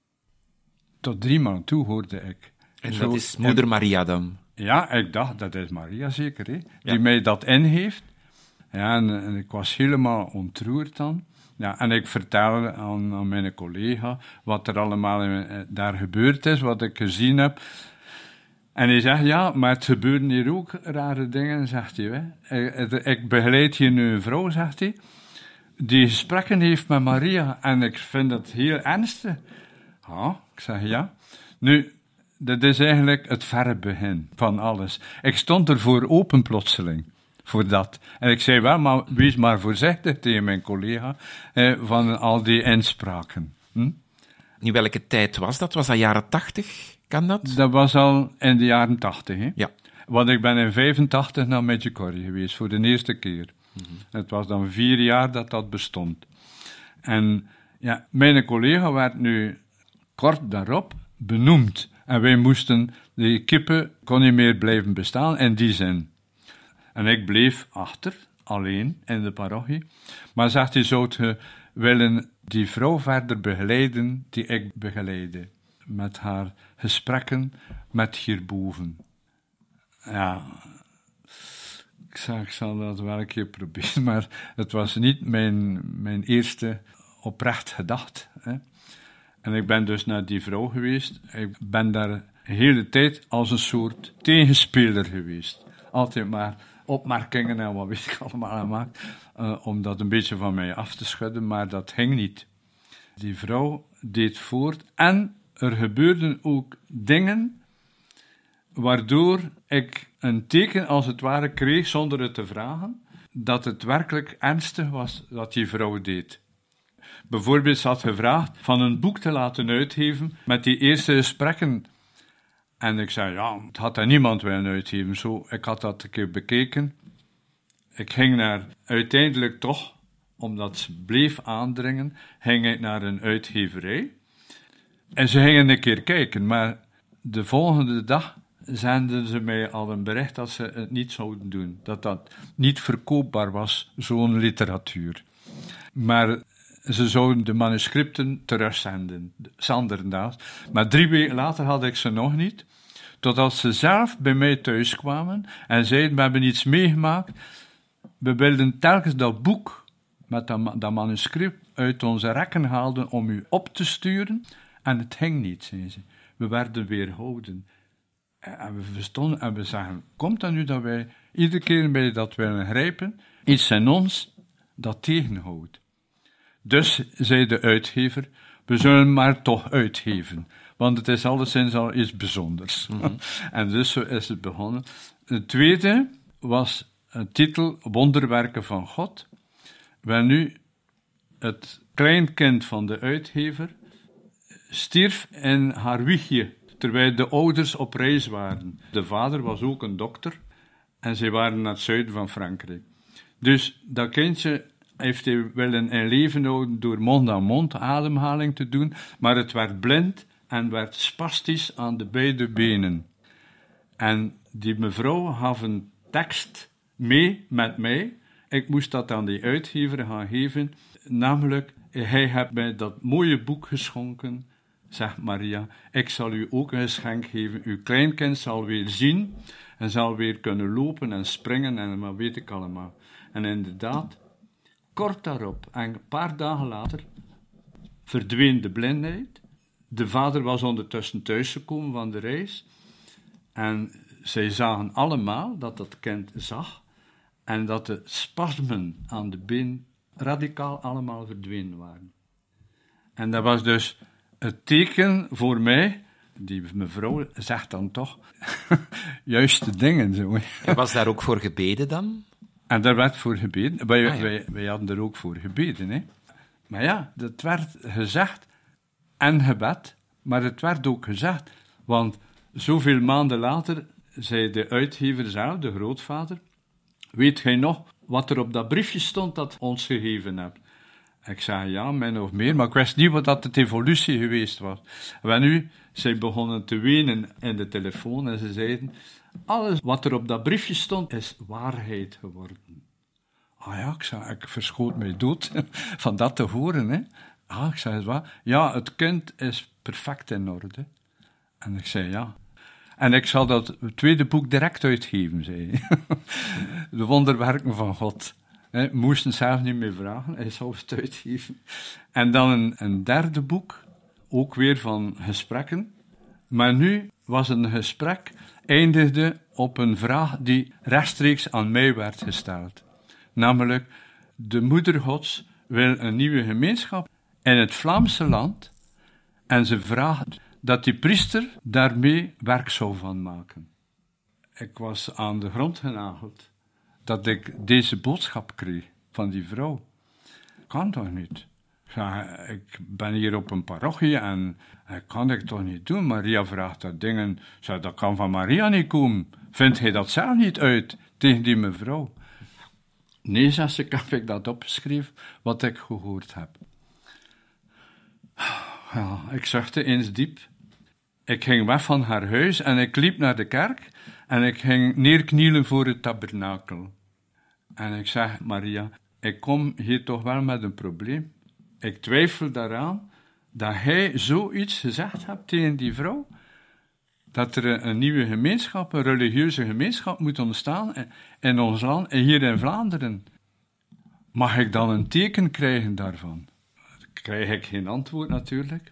Tot drie maal toe hoorde ik. En Zo, dat is moeder Maria dan? Ja, ik dacht, dat is Maria zeker, hè, die Ja. mij dat in heeft. Ja, en, en ik was helemaal ontroerd dan. Ja, en ik vertelde aan, aan mijn collega wat er allemaal in, daar gebeurd is, wat ik gezien heb. En hij zegt, ja, maar het gebeuren hier ook rare dingen, zegt hij. Hè. Ik, ik begeleid hier nu een vrouw, zegt hij, die gesprekken heeft met Maria. En ik vind dat heel ernstig. Ja, ik zeg ja. Nu, dat is eigenlijk het verre begin van alles. Ik stond ervoor open plotseling, voor dat. En ik zei wel, maar wees maar voorzichtig tegen mijn collega, eh, van al die inspraken. Hm? In welke tijd was dat? Was dat jaren tachtig? Kan dat? Dat was al in de jaren tachtig. Hè? Ja. Want ik ben in vijfentachtig naar Medjugorje geweest, voor de eerste keer. Mm-hmm. Het was dan vier jaar dat dat bestond. En ja, mijn collega werd nu kort daarop benoemd. En wij moesten, de kippen kon niet meer blijven bestaan in die zin. En ik bleef achter, alleen, in de parochie. Maar zegt hij, zou je willen die vrouw verder begeleiden die ik begeleide? Met haar gesprekken met hierboven. Ja, ik zal, ik zal dat wel een keer proberen, maar het was niet mijn, mijn eerste oprecht gedacht. Hè. En ik ben dus naar die vrouw geweest. Ik ben daar de hele tijd als een soort tegenspeler geweest. Altijd maar opmerkingen en wat weet ik allemaal aan maakt, uh, om dat een beetje van mij af te schudden, maar dat ging niet. Die vrouw deed voort en er gebeurden ook dingen waardoor ik een teken als het ware kreeg, zonder het te vragen, dat het werkelijk ernstig was wat die vrouw deed. Bijvoorbeeld, ze had gevraagd van een boek te laten uitgeven met die eerste gesprekken. En ik zei, ja, het had daar niemand willen uitgeven. Zo, ik had dat een keer bekeken. Ik ging naar, uiteindelijk toch, omdat ze bleef aandringen, ging ik naar een uitgeverij. En ze gingen een keer kijken, maar de volgende dag zenden ze mij al een bericht dat ze het niet zouden doen. Dat dat niet verkoopbaar was, zo'n literatuur. Maar ze zouden de manuscripten terugzenden, zanderdaad. Maar drie weken later had ik ze nog niet, totdat ze zelf bij mij thuis kwamen en zeiden, we hebben iets meegemaakt, we wilden telkens dat boek met dat, dat manuscript uit onze rekken haalden om u op te sturen, en het ging niet, zeiden ze. We werden weerhouden. En we verstonden en we zeggen, komt dan nu dat wij iedere keer bij dat willen grijpen, iets in ons dat tegenhoudt. Dus zei de uitgever, we zullen maar toch uitgeven, want het is alleszins al iets bijzonders. Mm-hmm. En dus zo is het begonnen. Het tweede was een titel, Wonderwerken van God. Wel nu, het kleinkind van de uitgever stierf in haar wiegje, terwijl de ouders op reis waren. De vader was ook een dokter en zij waren naar het zuiden van Frankrijk. Dus dat kindje heeft hij willen in leven houden door mond-aan-mond ademhaling te doen, maar het werd blind en werd spastisch aan de beide benen. En die mevrouw gaf een tekst mee met mij. Ik moest dat aan die uitgever gaan geven, namelijk, hij heeft mij dat mooie boek geschonken, zegt Maria, ik zal u ook een geschenk geven. Uw kleinkind zal weer zien en zal weer kunnen lopen en springen en wat weet ik allemaal. En inderdaad, kort daarop, en een paar dagen later, verdween de blindheid. De vader was ondertussen thuisgekomen van de reis. En zij zagen allemaal dat dat kind zag en dat de spasmen aan de been radicaal allemaal verdwenen waren. En dat was dus het teken voor mij, die mevrouw zegt dan toch, juiste dingen. Zo. En was daar ook voor gebeden dan? En daar werd voor gebeden. Wij, ah, ja. wij, wij hadden er ook voor gebeden. Hè. Maar ja, dat werd gezegd en gebed, maar het werd ook gezegd, want zoveel maanden later zei de uitgever zelf, de grootvader, weet gij nog wat er op dat briefje stond dat ons gegeven hebt? Ik zei ja, min of meer, maar ik wist niet wat dat de evolutie geweest was. En nu, zij begonnen te wenen in de telefoon en ze zeiden, alles wat er op dat briefje stond, is waarheid geworden. Ah ja, ik zei, ik verschoot mij dood van dat te horen. Hè. Ah, ik zei, wat? Ja, het kind is perfect in orde. En ik zei, ja. En ik zal dat tweede boek direct uitgeven, zei hij. De wonderwerken van God. He, moesten zelf niet meer vragen, hij zou het uitgeven. En dan een, een derde boek, ook weer van gesprekken. Maar nu was een gesprek, eindigde op een vraag die rechtstreeks aan mij werd gesteld. Namelijk, de Moeder Gods wil een nieuwe gemeenschap in het Vlaamse land en ze vraagt dat die priester daarmee werk zou van maken. Ik was aan de grond genageld dat ik deze boodschap kreeg van die vrouw. Kan toch niet? Ja, ik ben hier op een parochie en dat kan ik toch niet doen. Maria vraagt dat dingen. Zei, dat kan van Maria niet komen. Vindt hij dat zelf niet uit tegen die mevrouw? Nee, zei ze, heb ik dat opgeschreven, wat ik gehoord heb. Ja, ik zuchtte eens diep. Ik ging weg van haar huis en ik liep naar de kerk en ik ging neerknielen voor het tabernakel. En ik zeg, Maria, ik kom hier toch wel met een probleem. Ik twijfel daaraan dat hij zoiets gezegd hebt tegen die vrouw, dat er een nieuwe gemeenschap, een religieuze gemeenschap moet ontstaan in ons land, en hier in Vlaanderen. Mag ik dan een teken krijgen daarvan? Krijg ik geen antwoord natuurlijk.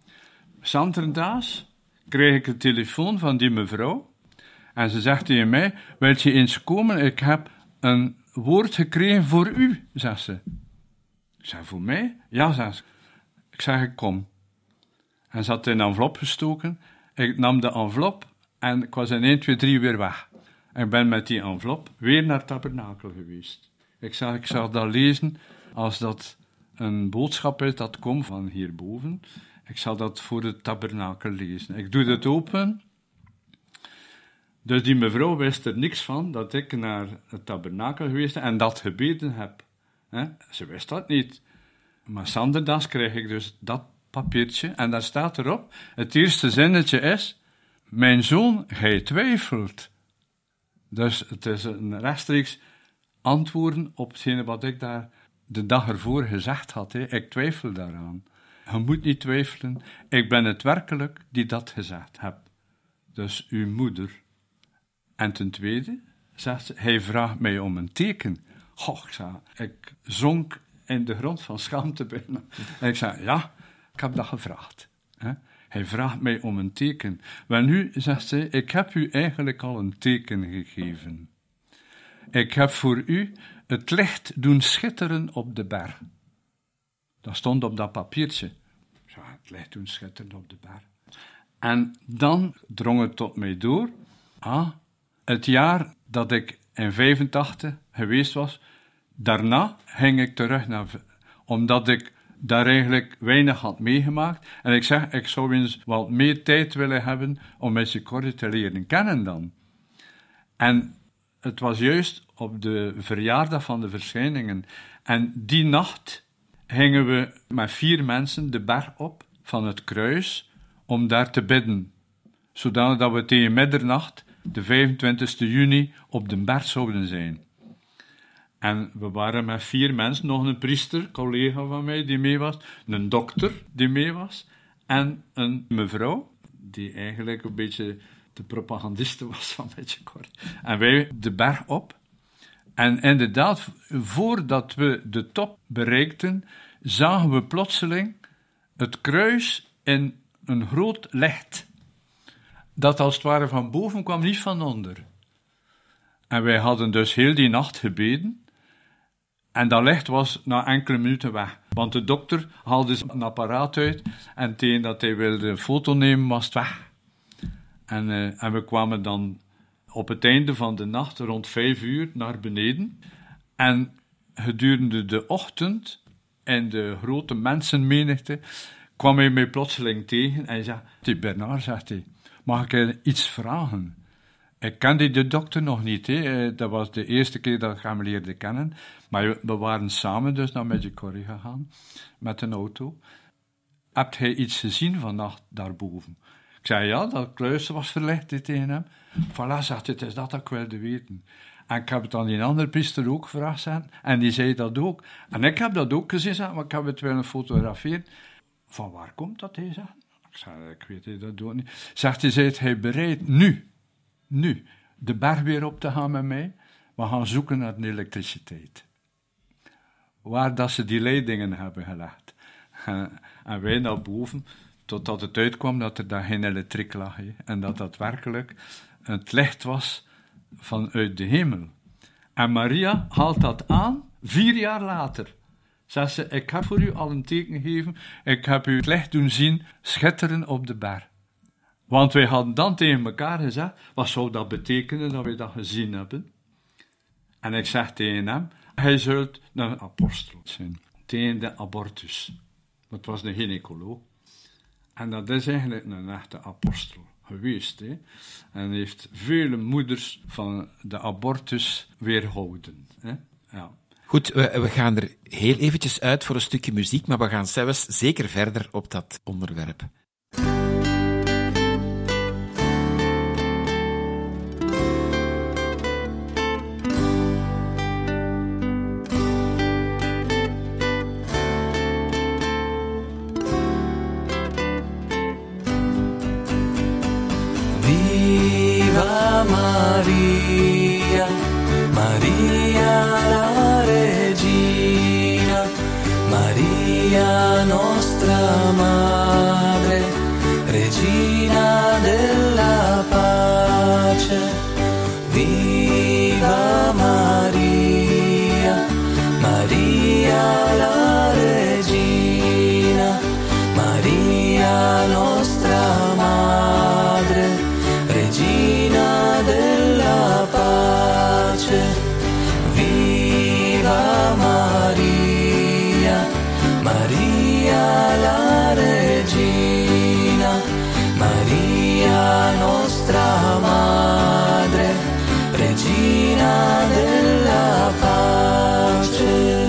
Zanderdaas krijg ik een telefoon van die mevrouw en ze zegt tegen mij, wilt je eens komen? Ik heb een woord gekregen voor u, zegt ze. Ik zeg, voor mij? Ja, zegt ze. Ik zeg, ik kom. En ze had in een envelop gestoken. Ik nam de envelop en ik was in één, twee, drie weer weg. Ik ben met die envelop weer naar het tabernakel geweest. Ik zeg, ik zal dat lezen als dat een boodschap is dat komt van hierboven. Ik zal dat voor het tabernakel lezen. Ik doe het open. Dus die mevrouw wist er niks van dat ik naar het tabernakel geweest ben en dat gebeden heb. He? Ze wist dat niet. Maar zanderdags krijg ik dus dat papiertje en daar staat erop, het eerste zinnetje is, mijn zoon, gij twijfelt. Dus het is een rechtstreeks antwoorden op hetgene wat ik daar de dag ervoor gezegd had. He. Ik twijfel daaraan. Je moet niet twijfelen, ik ben het werkelijk die dat gezegd heb. Dus uw moeder. En ten tweede, zegt ze, hij vraagt mij om een teken. Goh, ik, zei, ik zonk in de grond van schaamte bijna. En ik zei, ja, ik heb dat gevraagd. He? Hij vraagt mij om een teken. Wel nu, zegt ze, ik heb u eigenlijk al een teken gegeven. Ik heb voor u het licht doen schitteren op de berg. Dat stond op dat papiertje. Ja, het licht doen schitteren op de berg. En dan drong het tot mij door. Ah, het jaar dat ik in vijfentachtig geweest was, daarna ging ik terug naar... Omdat ik daar eigenlijk weinig had meegemaakt. En ik zeg, ik zou eens wat meer tijd willen hebben om Misericordia te leren kennen dan. En het was juist op de verjaardag van de verschijningen. En die nacht gingen we met vier mensen de berg op van het kruis om daar te bidden. Zodanig dat we tegen middernacht, de vijfentwintigste juni, op de berg zouden zijn. En we waren met vier mensen, nog een priester, collega van mij, die mee was, een dokter die mee was, en een mevrouw, die eigenlijk een beetje de propagandiste was van Misericordia. En wij de berg op. En inderdaad, voordat we de top bereikten, zagen we plotseling het kruis in een groot licht. Dat als het ware van boven kwam, niet van onder. En wij hadden dus heel die nacht gebeden. En dat licht was na enkele minuten weg. Want de dokter haalde een apparaat uit en tegen dat hij wilde een foto nemen, was het weg. En, uh, en we kwamen dan op het einde van de nacht, rond vijf uur, naar beneden. En gedurende de ochtend, in de grote mensenmenigte, kwam hij mij plotseling tegen en hij zei, Bernard, zegt hij, mag ik je iets vragen? Ik kende de dokter nog niet, hè. Dat was de eerste keer dat ik hem leerde kennen. Maar we waren samen dus naar Misericordia gegaan, met een auto. Hebt hij iets gezien vannacht daarboven? Ik zei, ja, dat kluis was verlicht tegen hem. Voilà, zegt hij, het is dat dat ik wilde weten. En ik heb het aan die andere priester ook gevraagd, en die zei dat ook. En ik heb dat ook gezien, maar ik heb het willen fotograferen. Van waar komt dat, hij zegt? Ik zei, ik weet dat ook niet. Zegt hij, zijt hij bereid nu, nu, de berg weer op te gaan met mij? We gaan zoeken naar de elektriciteit. Waar dat ze die leidingen hebben gelegd. En, en wij naar boven, totdat het uitkwam dat er daar geen elektriek lag. He. En dat dat werkelijk het licht was vanuit de hemel. En Maria haalt dat aan, vier jaar later. Zegt ze, ik heb voor u al een teken gegeven, ik heb u het licht doen zien, schitteren op de berg. Want wij hadden dan tegen elkaar gezegd, wat zou dat betekenen dat wij dat gezien hebben? En ik zeg tegen hem, hij zult een apostel zijn, tegen de abortus. Dat was een gynaecoloog. En dat is eigenlijk een echte apostel geweest. Hè? En heeft vele moeders van de abortus weerhouden. Hè? Ja. Goed, we, we gaan er heel eventjes uit voor een stukje muziek, maar we gaan zelfs zeker verder op dat onderwerp. Viva Maria, Maria la regina, Maria nostra madre, regina della pace. Viva Maria, Maria la regina, Maria nostra madre, regina della pace. Viva Maria, Maria la regina, Maria nostra madre, regina della pace.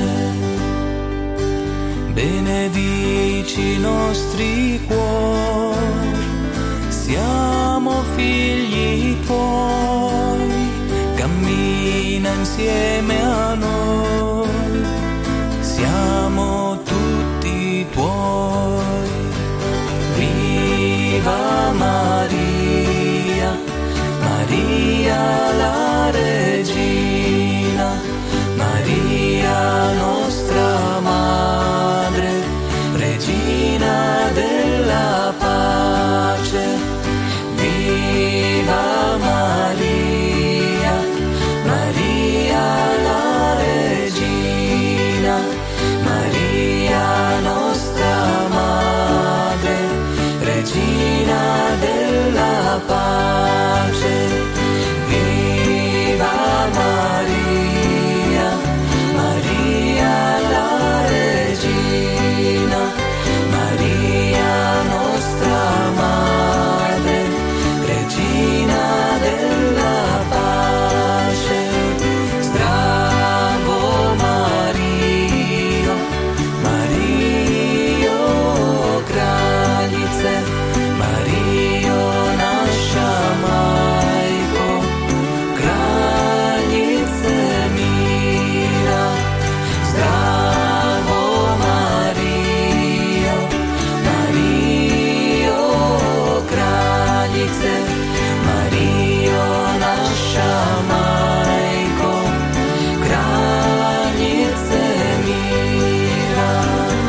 Benedici i nostri cuori, siamo figli tuoi, cammina insieme a noi, siamo tutti tuoi. Viva Maria, Maria la regina, Maria nostra madre, regina della pace. Viva Maria, Maria la regina, Maria nostra madre, regina della pace. Viva Maria, Maria la regina, Maria nostra madre, regina della pace. Zdravo Mario, Mario kraljice, Mario naša majko, kraljice mira. Zdravo Mario, Mario kraljice, Mario naša majko, kraljice mira.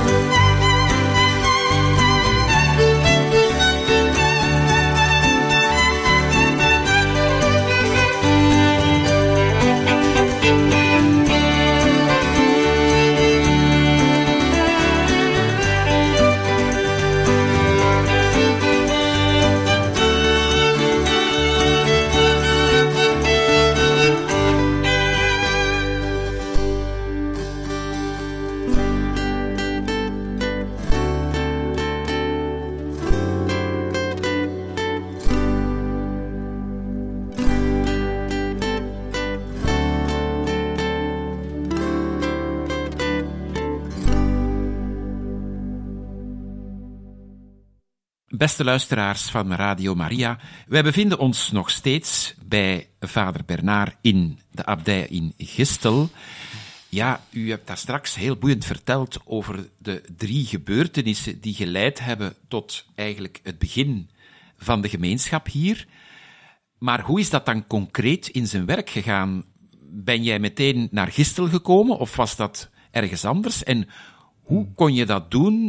Beste luisteraars van Radio Maria, wij bevinden ons nog steeds bij vader Bernard in de abdij in Gistel. Ja, u hebt daar straks heel boeiend verteld over de drie gebeurtenissen die geleid hebben tot eigenlijk het begin van de gemeenschap hier. Maar hoe is dat dan concreet in zijn werk gegaan? Ben jij meteen naar Gistel gekomen of was dat ergens anders? En hoe kon je dat doen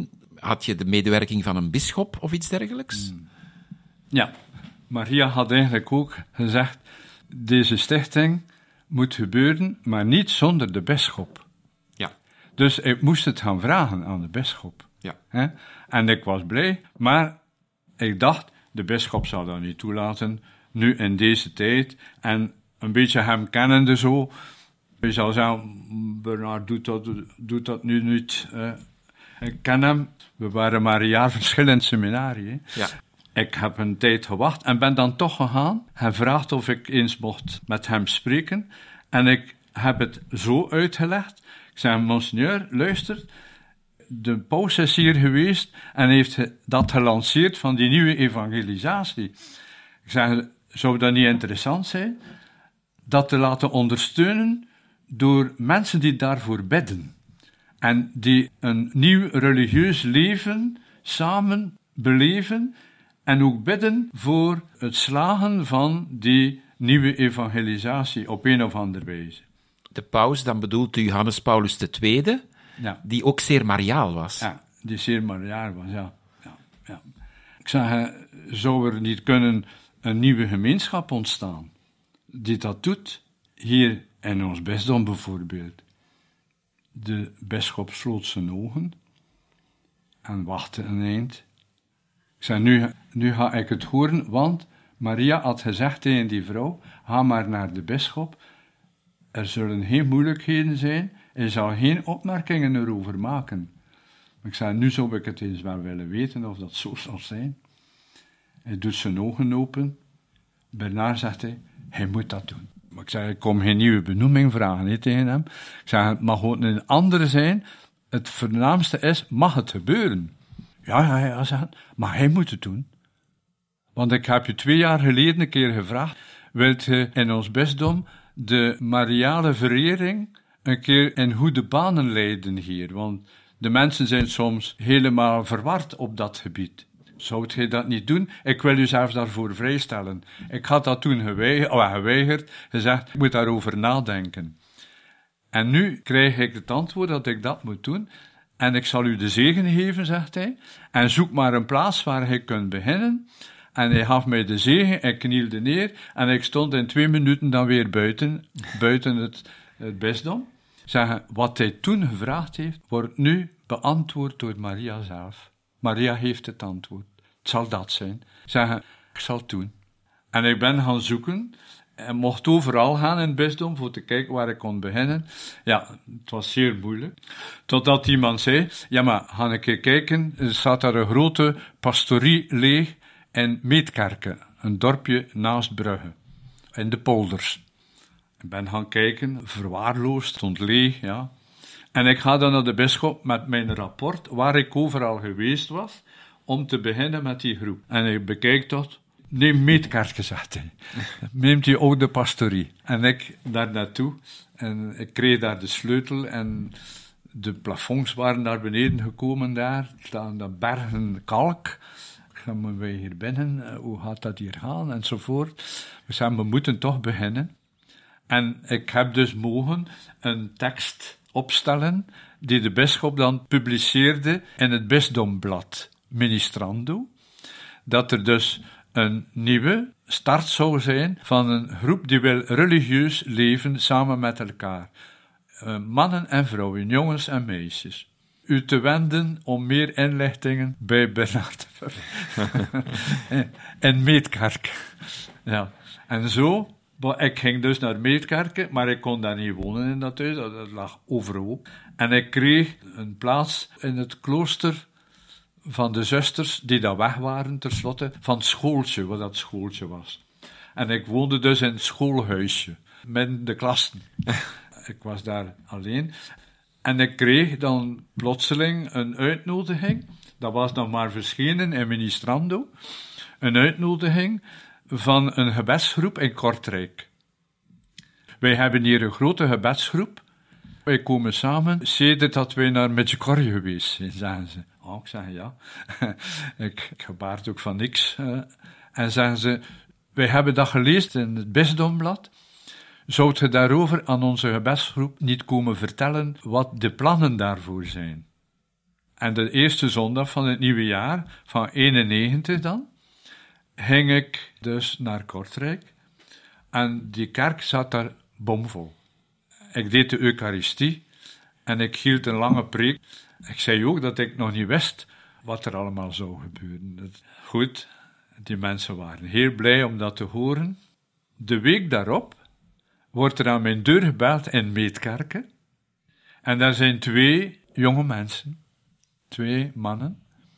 had je de medewerking van een bisschop of iets dergelijks? Mm. Ja, Maria had eigenlijk ook gezegd, deze stichting moet gebeuren, maar niet zonder de bisschop. Ja. Dus ik moest het gaan vragen aan de bisschop. Ja. Hè? En ik was blij, maar ik dacht, de bisschop zal dat niet toelaten, nu in deze tijd, en een beetje hem kennende zo. Je zou zeggen, Bernard doet dat, doet dat nu niet. Uh, ik ken hem, we waren maar een jaar verschil in het seminarie. Ja. Ik heb een tijd gewacht en ben dan toch gegaan. Hij vraagt of ik eens mocht met hem spreken. En ik heb het zo uitgelegd. Ik zei, monseigneur, luister, de paus is hier geweest en heeft dat gelanceerd van die nieuwe evangelisatie. Ik zei, zou dat niet interessant zijn? Dat te laten ondersteunen door mensen die daarvoor bidden. En die een nieuw religieus leven samen beleven en ook bidden voor het slagen van die nieuwe evangelisatie op een of andere wijze. De paus, dan bedoelt u Johannes Paulus de Tweede, Ja. die ook zeer mariaal was. Ja, die zeer mariaal was, ja. ja, ja. Ik zeg, zou er niet kunnen een nieuwe gemeenschap ontstaan die dat doet? Hier in ons bisdom bijvoorbeeld. De bisschop sloot zijn ogen en wachtte een eind. Ik zei, nu, nu ga ik het horen, want Maria had gezegd tegen die vrouw, ga maar naar de bisschop, er zullen geen moeilijkheden zijn, hij zal geen opmerkingen erover maken. Ik zei, nu zou ik het eens wel willen weten of dat zo zal zijn. Hij doet zijn ogen open. Bernard zegt hij, hij moet dat doen. Maar ik zei, ik kom geen nieuwe benoeming vragen he, tegen hem. Ik zei, het mag ook een andere zijn. Het voornaamste is, mag het gebeuren? Ja, ja, ja, zeg, maar hij moet het doen. Want ik heb je twee jaar geleden een keer gevraagd, wilt je in ons bisdom de mariale verering een keer in goede banen leiden hier? Want de mensen zijn soms helemaal verward op dat gebied. Zou je dat niet doen? Ik wil u zelfs daarvoor vrijstellen. Ik had dat toen geweigerd, oh, geweigerd gezegd, ik moet daarover nadenken. En nu krijg ik het antwoord dat ik dat moet doen. En ik zal u de zegen geven, zegt hij. En zoek maar een plaats waar je kunt beginnen. En hij gaf mij de zegen, ik knielde neer. En ik stond in twee minuten dan weer buiten, buiten het, het bisdom. Zeggen, wat hij toen gevraagd heeft, wordt nu beantwoord door Maria zelf. Maria heeft het antwoord. Het zal dat zijn. Zeggen, ik zal het doen. En ik ben gaan zoeken en mocht overal gaan in het bisdom voor te kijken waar ik kon beginnen. Ja, het was zeer moeilijk. Totdat iemand zei, ja maar, ga een keer kijken, er staat daar een grote pastorie leeg in Meetkerke, een dorpje naast Brugge, in de polders. Ik ben gaan kijken, verwaarloosd, stond leeg, ja. En ik ga dan naar de bisschop met mijn rapport, waar ik overal geweest was, om te beginnen met die groep. En ik bekijk dat, neem Meetkerke, zegt hij. Neemt die oude pastorie. En ik daar naartoe, en ik kreeg daar de sleutel, en de plafonds waren naar beneden gekomen daar, staan de bergen kalk. Gaan we hier binnen, hoe gaat dat hier gaan, enzovoort. We zeiden, we moeten toch beginnen. En ik heb dus mogen een tekst opstellen, die de bisschop dan publiceerde in het bisdomblad Ministrando, dat er dus een nieuwe start zou zijn van een groep die wil religieus leven samen met elkaar. Uh, mannen en vrouwen, jongens en meisjes. U te wenden om meer inlichtingen bij Bernard in Meetkerk. Ja. En zo, ik ging dus naar Meetkerke, maar ik kon daar niet wonen in dat huis, dat lag overhoop. En ik kreeg een plaats in het klooster van de zusters, die daar weg waren, tenslotte, van het schooltje, wat dat schooltje was. En ik woonde dus in het schoolhuisje, met de klassen. Ik was daar alleen. En ik kreeg dan plotseling een uitnodiging, dat was nog maar verschenen in Ministrando, een uitnodiging van een gebedsgroep in Kortrijk. Wij hebben hier een grote gebedsgroep. Wij komen samen, sedert dat wij naar Medjugorje geweest zijn, zeggen ze. Oh, ik zeg ja. ik, ik gebaard ook van niks. Uh, en zeggen ze, wij hebben dat gelezen in het bisdomblad. Zou je daarover aan onze gebedsgroep niet komen vertellen wat de plannen daarvoor zijn? En de eerste zondag van het nieuwe jaar, van eenennegentig dan, ging ik dus naar Kortrijk. En die kerk zat daar bomvol. Ik deed de Eucharistie en ik hield een lange preek. Ik zei ook dat ik nog niet wist wat er allemaal zou gebeuren. Dat, goed, die mensen waren heel blij om dat te horen. De week daarop wordt er aan mijn deur gebeld in Meetkerken. En daar zijn twee jonge mensen, twee mannen.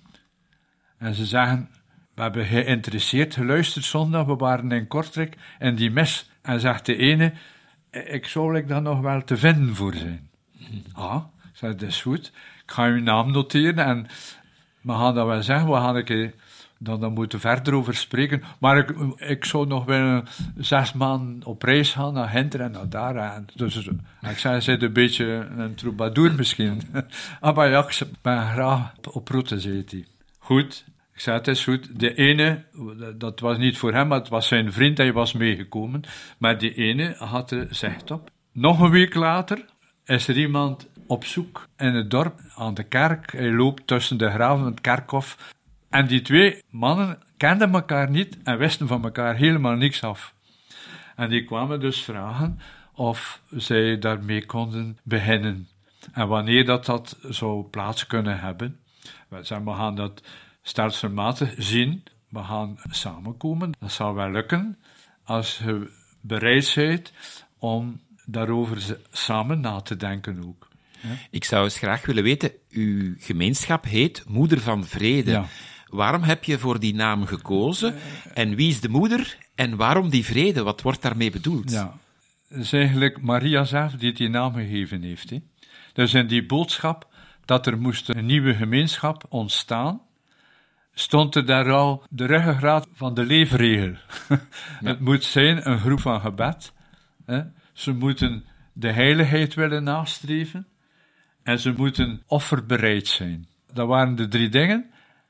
En ze zeggen, we hebben geïnteresseerd geluisterd zondag, we waren in Kortrijk en die mis. En zegt de ene, ik zou ik daar nog wel te vinden voor zijn. Ah, ik zeg, dat is goed. Ik ga uw naam noteren en we gaan dat wel zeggen, we gaan een dan, dan moeten we verder over spreken. Maar ik, ik zou nog wel zes maanden op reis gaan naar Hinter en naar daar. En dus ik zei, ze een beetje een troubadour misschien. Ah, maar ja, ik ben graag op route, zei hij. Goed, ik zei, het is goed. De ene, dat was niet voor hem, maar het was zijn vriend, hij was meegekomen. Maar die ene had de zicht op. Nog een week later is er iemand op zoek in het dorp aan de kerk. Hij loopt tussen de graven, het kerkhof. En die twee mannen kenden elkaar niet en wisten van elkaar helemaal niks af. En die kwamen dus vragen of zij daarmee konden beginnen. En wanneer dat, dat zou plaats kunnen hebben. We zeggen, we gaan dat stelselmatig zien. We gaan samenkomen. Dat zal wel lukken als je bereid bent om daarover samen na te denken ook. Ja? Ik zou eens graag willen weten, uw gemeenschap heet Moeder van Vrede. Ja. Waarom heb je voor die naam gekozen? En wie is de moeder? En waarom die vrede? Wat wordt daarmee bedoeld? Ja, het is eigenlijk Maria zelf die die naam gegeven heeft. Hè. Dus in die boodschap dat er moest een nieuwe gemeenschap ontstaan, stond er daar al de ruggengraat van de leefregel. Ja. Het moet zijn een groep van gebed. Hè. Ze moeten de heiligheid willen nastreven en ze moeten offerbereid zijn. Dat waren de drie dingen.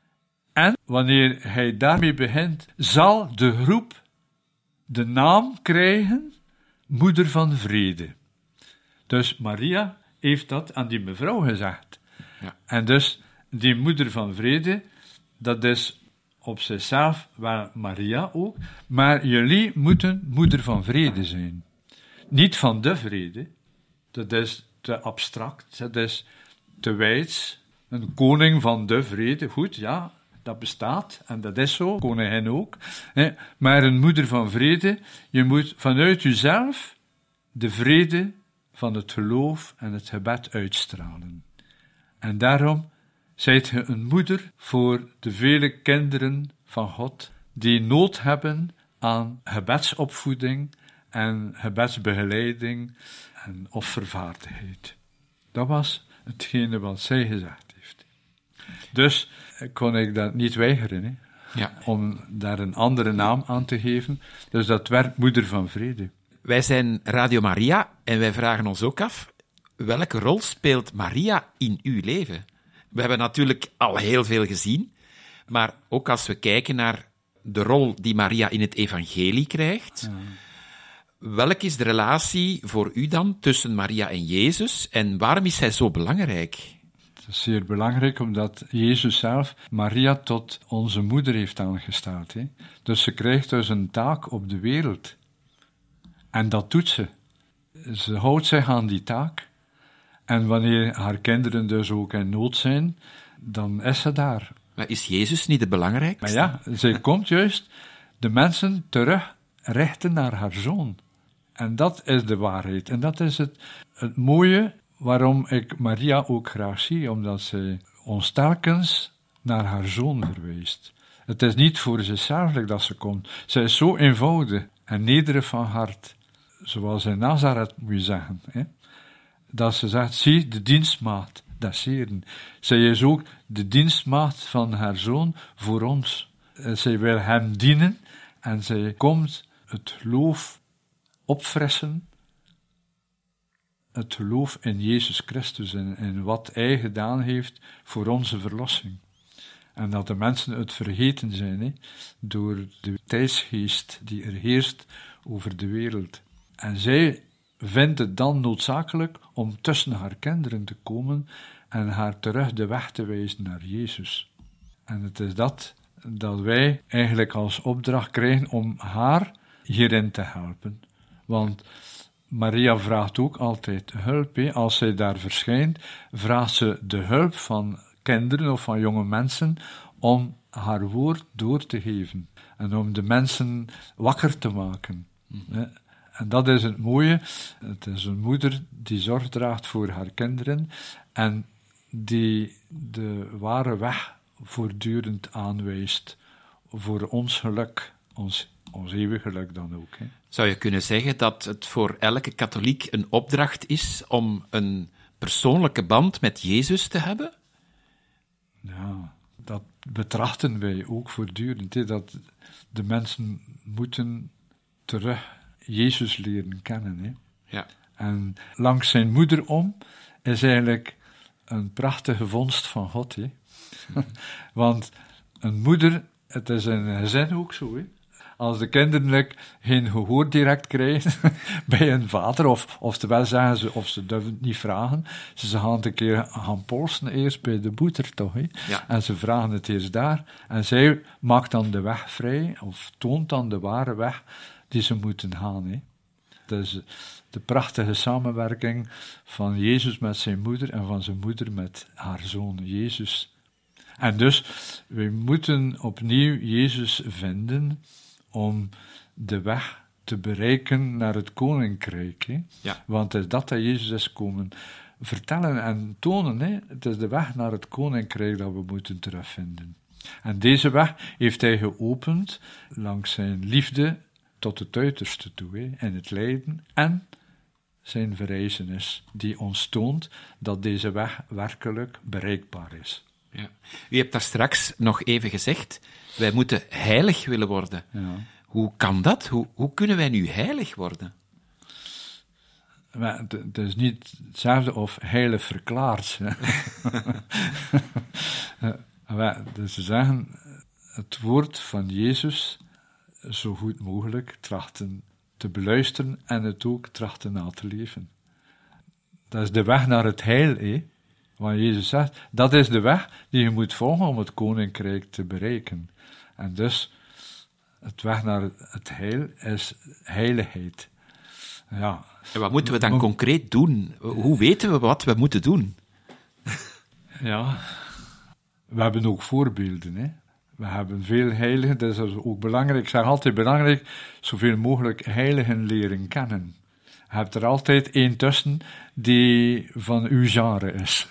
En wanneer hij daarmee begint, zal de groep de naam krijgen, Moeder van Vrede. Dus Maria heeft dat aan die mevrouw gezegd. Ja. En dus die Moeder van Vrede, dat is op zichzelf wel Maria ook, maar jullie moeten Moeder van Vrede zijn. Niet van de vrede, dat is te abstract, dat is te wijds. Een koning van de vrede, goed, ja, dat bestaat, en dat is zo, koningin ook. Hè. Maar een moeder van vrede, je moet vanuit jezelf de vrede van het geloof en het gebed uitstralen. En daarom zijt je een moeder voor de vele kinderen van God, die nood hebben aan gebedsopvoeding en gebedsbegeleiding en offervaardigheid. Dat was hetgene wat zij gezegd heeft. Dus kon ik dat niet weigeren, hè, Ja. om daar een andere naam aan te geven. Dus dat werd Moeder van Vrede. Wij zijn Radio Maria en wij vragen ons ook af, welke rol speelt Maria in uw leven? We hebben natuurlijk al heel veel gezien, maar ook als we kijken naar de rol die Maria in het evangelie krijgt, ja. Welke is de relatie voor u dan tussen Maria en Jezus en waarom is zij zo belangrijk? Het is zeer belangrijk omdat Jezus zelf Maria tot onze moeder heeft aangesteld. Hè? Dus ze krijgt dus een taak op de wereld. En dat doet ze. Ze houdt zich aan die taak. En wanneer haar kinderen dus ook in nood zijn, dan is ze daar. Maar is Jezus niet de belangrijkste? Maar ja, zij komt juist de mensen terug richten naar haar zoon. En dat is de waarheid. En dat is het, het mooie waarom ik Maria ook graag zie, omdat zij ons telkens naar haar zoon verwijst. Het is niet voor zichzelf dat ze komt. Zij is zo eenvoudig en nederig van hart. Zoals in Nazareth moet je zeggen. Hè? Dat ze zegt, zie de dienstmaagd des Heren. Zij is ook de dienstmaagd van haar zoon voor ons. Zij wil hem dienen en zij komt het geloof opfrissen, het geloof in Jezus Christus en in wat hij gedaan heeft voor onze verlossing. En dat de mensen het vergeten zijn, hè, door de tijdsgeest die er heerst over de wereld. En zij vindt het dan noodzakelijk om tussen haar kinderen te komen en haar terug de weg te wijzen naar Jezus. En het is dat dat wij eigenlijk als opdracht krijgen om haar hierin te helpen. Want Maria vraagt ook altijd hulp. He. Als zij daar verschijnt, vraagt ze de hulp van kinderen of van jonge mensen om haar woord door te geven. En om de mensen wakker te maken. Mm-hmm. En dat is het mooie. Het is een moeder die zorg draagt voor haar kinderen en die de ware weg voortdurend aanwijst voor ons geluk, ons, ons eeuwig geluk dan ook. Hè. Zou je kunnen zeggen dat het voor elke katholiek een opdracht is om een persoonlijke band met Jezus te hebben? Ja, dat betrachten wij ook voortdurend. Hè, dat de mensen moeten terug Jezus leren kennen. Hè. Ja. En langs zijn moeder om is eigenlijk een prachtige vondst van God. Hè. Want een moeder, het is in een gezin ook zo, hè. Als de kinderen geen gehoor direct krijgen bij hun vader, of, oftewel zeggen ze, of ze durven het niet vragen, ze gaan een keer gaan polsen eerst bij de boeter, toch? Hè? Ja. En ze vragen het eerst daar, en zij maakt dan de weg vrij, of toont dan de ware weg die ze moeten gaan. Hè? Dus de prachtige samenwerking van Jezus met zijn moeder en van zijn moeder met haar zoon Jezus. En dus, wij moeten opnieuw Jezus vinden om de weg te bereiken naar het koninkrijk. Hè? Ja. Want het is dat dat Jezus is komen vertellen en tonen. Hè? Het is de weg naar het koninkrijk dat we moeten terugvinden. En deze weg heeft hij geopend langs zijn liefde tot het uiterste toe, hè? In het lijden en zijn verrijzenis, die ons toont dat deze weg werkelijk bereikbaar is. Ja. U hebt daar straks nog even gezegd, wij moeten heilig willen worden. Ja. Hoe kan dat? Hoe, hoe kunnen wij nu heilig worden? Maar het, het is niet hetzelfde of heilig verklaard. Dus ze zeggen, het woord van Jezus zo goed mogelijk trachten te beluisteren en het ook trachten na te leven. Dat is de weg naar het heil, hè? Want Jezus zegt, dat is de weg die je moet volgen om het koninkrijk te bereiken. En dus, het weg naar het heil is heiligheid. Ja. En wat moeten we dan concreet doen? Hoe weten we wat we moeten doen? Ja, we hebben ook voorbeelden, hè. We hebben veel heiligen, dat is ook belangrijk. Ik zeg altijd belangrijk, zoveel mogelijk heiligen leren kennen. Je hebt er altijd één tussen die van uw genre is.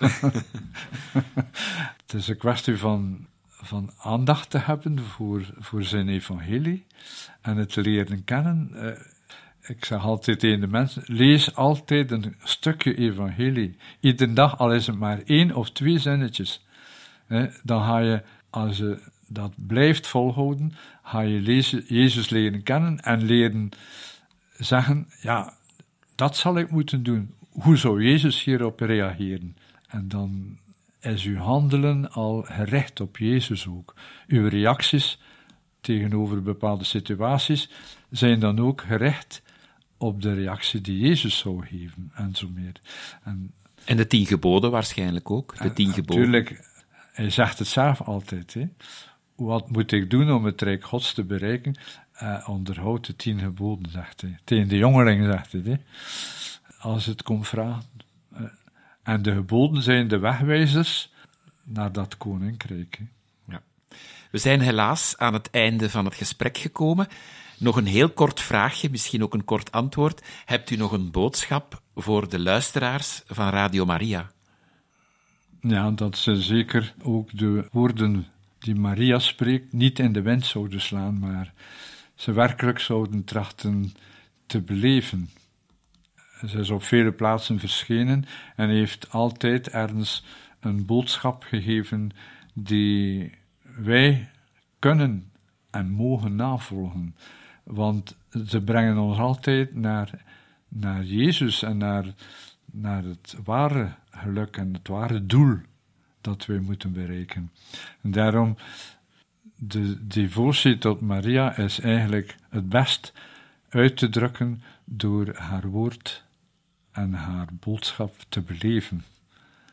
Het is een kwestie van, van aandacht te hebben voor, voor zijn evangelie en het leren kennen. Uh, ik zeg altijd tegen de mensen, lees altijd een stukje evangelie. Iedere dag, al is het maar één of twee zinnetjes. Uh, dan ga je, als je dat blijft volhouden, ga je lezen, Jezus leren kennen en leren zeggen, ja, dat zal ik moeten doen. Hoe zou Jezus hierop reageren? En dan is uw handelen al gericht op Jezus ook. Uw reacties tegenover bepaalde situaties zijn dan ook gericht op de reactie die Jezus zou geven, en zo meer. En, en de tien geboden waarschijnlijk ook, de tien geboden. Natuurlijk, hij zegt het zelf altijd, hè. Wat moet ik doen om het Rijk Gods te bereiken? Uh, onderhoud de tien geboden, zegt hij. Tegen de jongeling zegt hij, hè. Als het komt vragen. Uh, en de geboden zijn de wegwijzers naar dat koninkrijk. Hè. Ja. We zijn helaas aan het einde van het gesprek gekomen. Nog een heel kort vraagje, misschien ook een kort antwoord. Hebt u nog een boodschap voor de luisteraars van Radio Maria? Ja, dat ze zeker ook de woorden die Maria spreekt niet in de wind zouden slaan, maar ze werkelijk zouden trachten te beleven. Ze is op vele plaatsen verschenen en heeft altijd ergens een boodschap gegeven die wij kunnen en mogen navolgen. Want ze brengen ons altijd naar, naar Jezus en naar, naar het ware geluk en het ware doel dat wij moeten bereiken. En daarom, de devotie tot Maria is eigenlijk het best uit te drukken door haar woord en haar boodschap te beleven.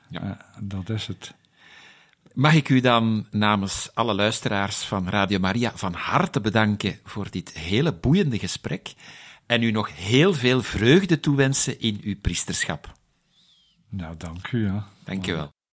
Ja. Uh, dat is het. Mag ik u dan namens alle luisteraars van Radio Maria van harte bedanken voor dit hele boeiende gesprek en u nog heel veel vreugde toewensen in uw priesterschap. Nou, dank u, ja. Dank u wel.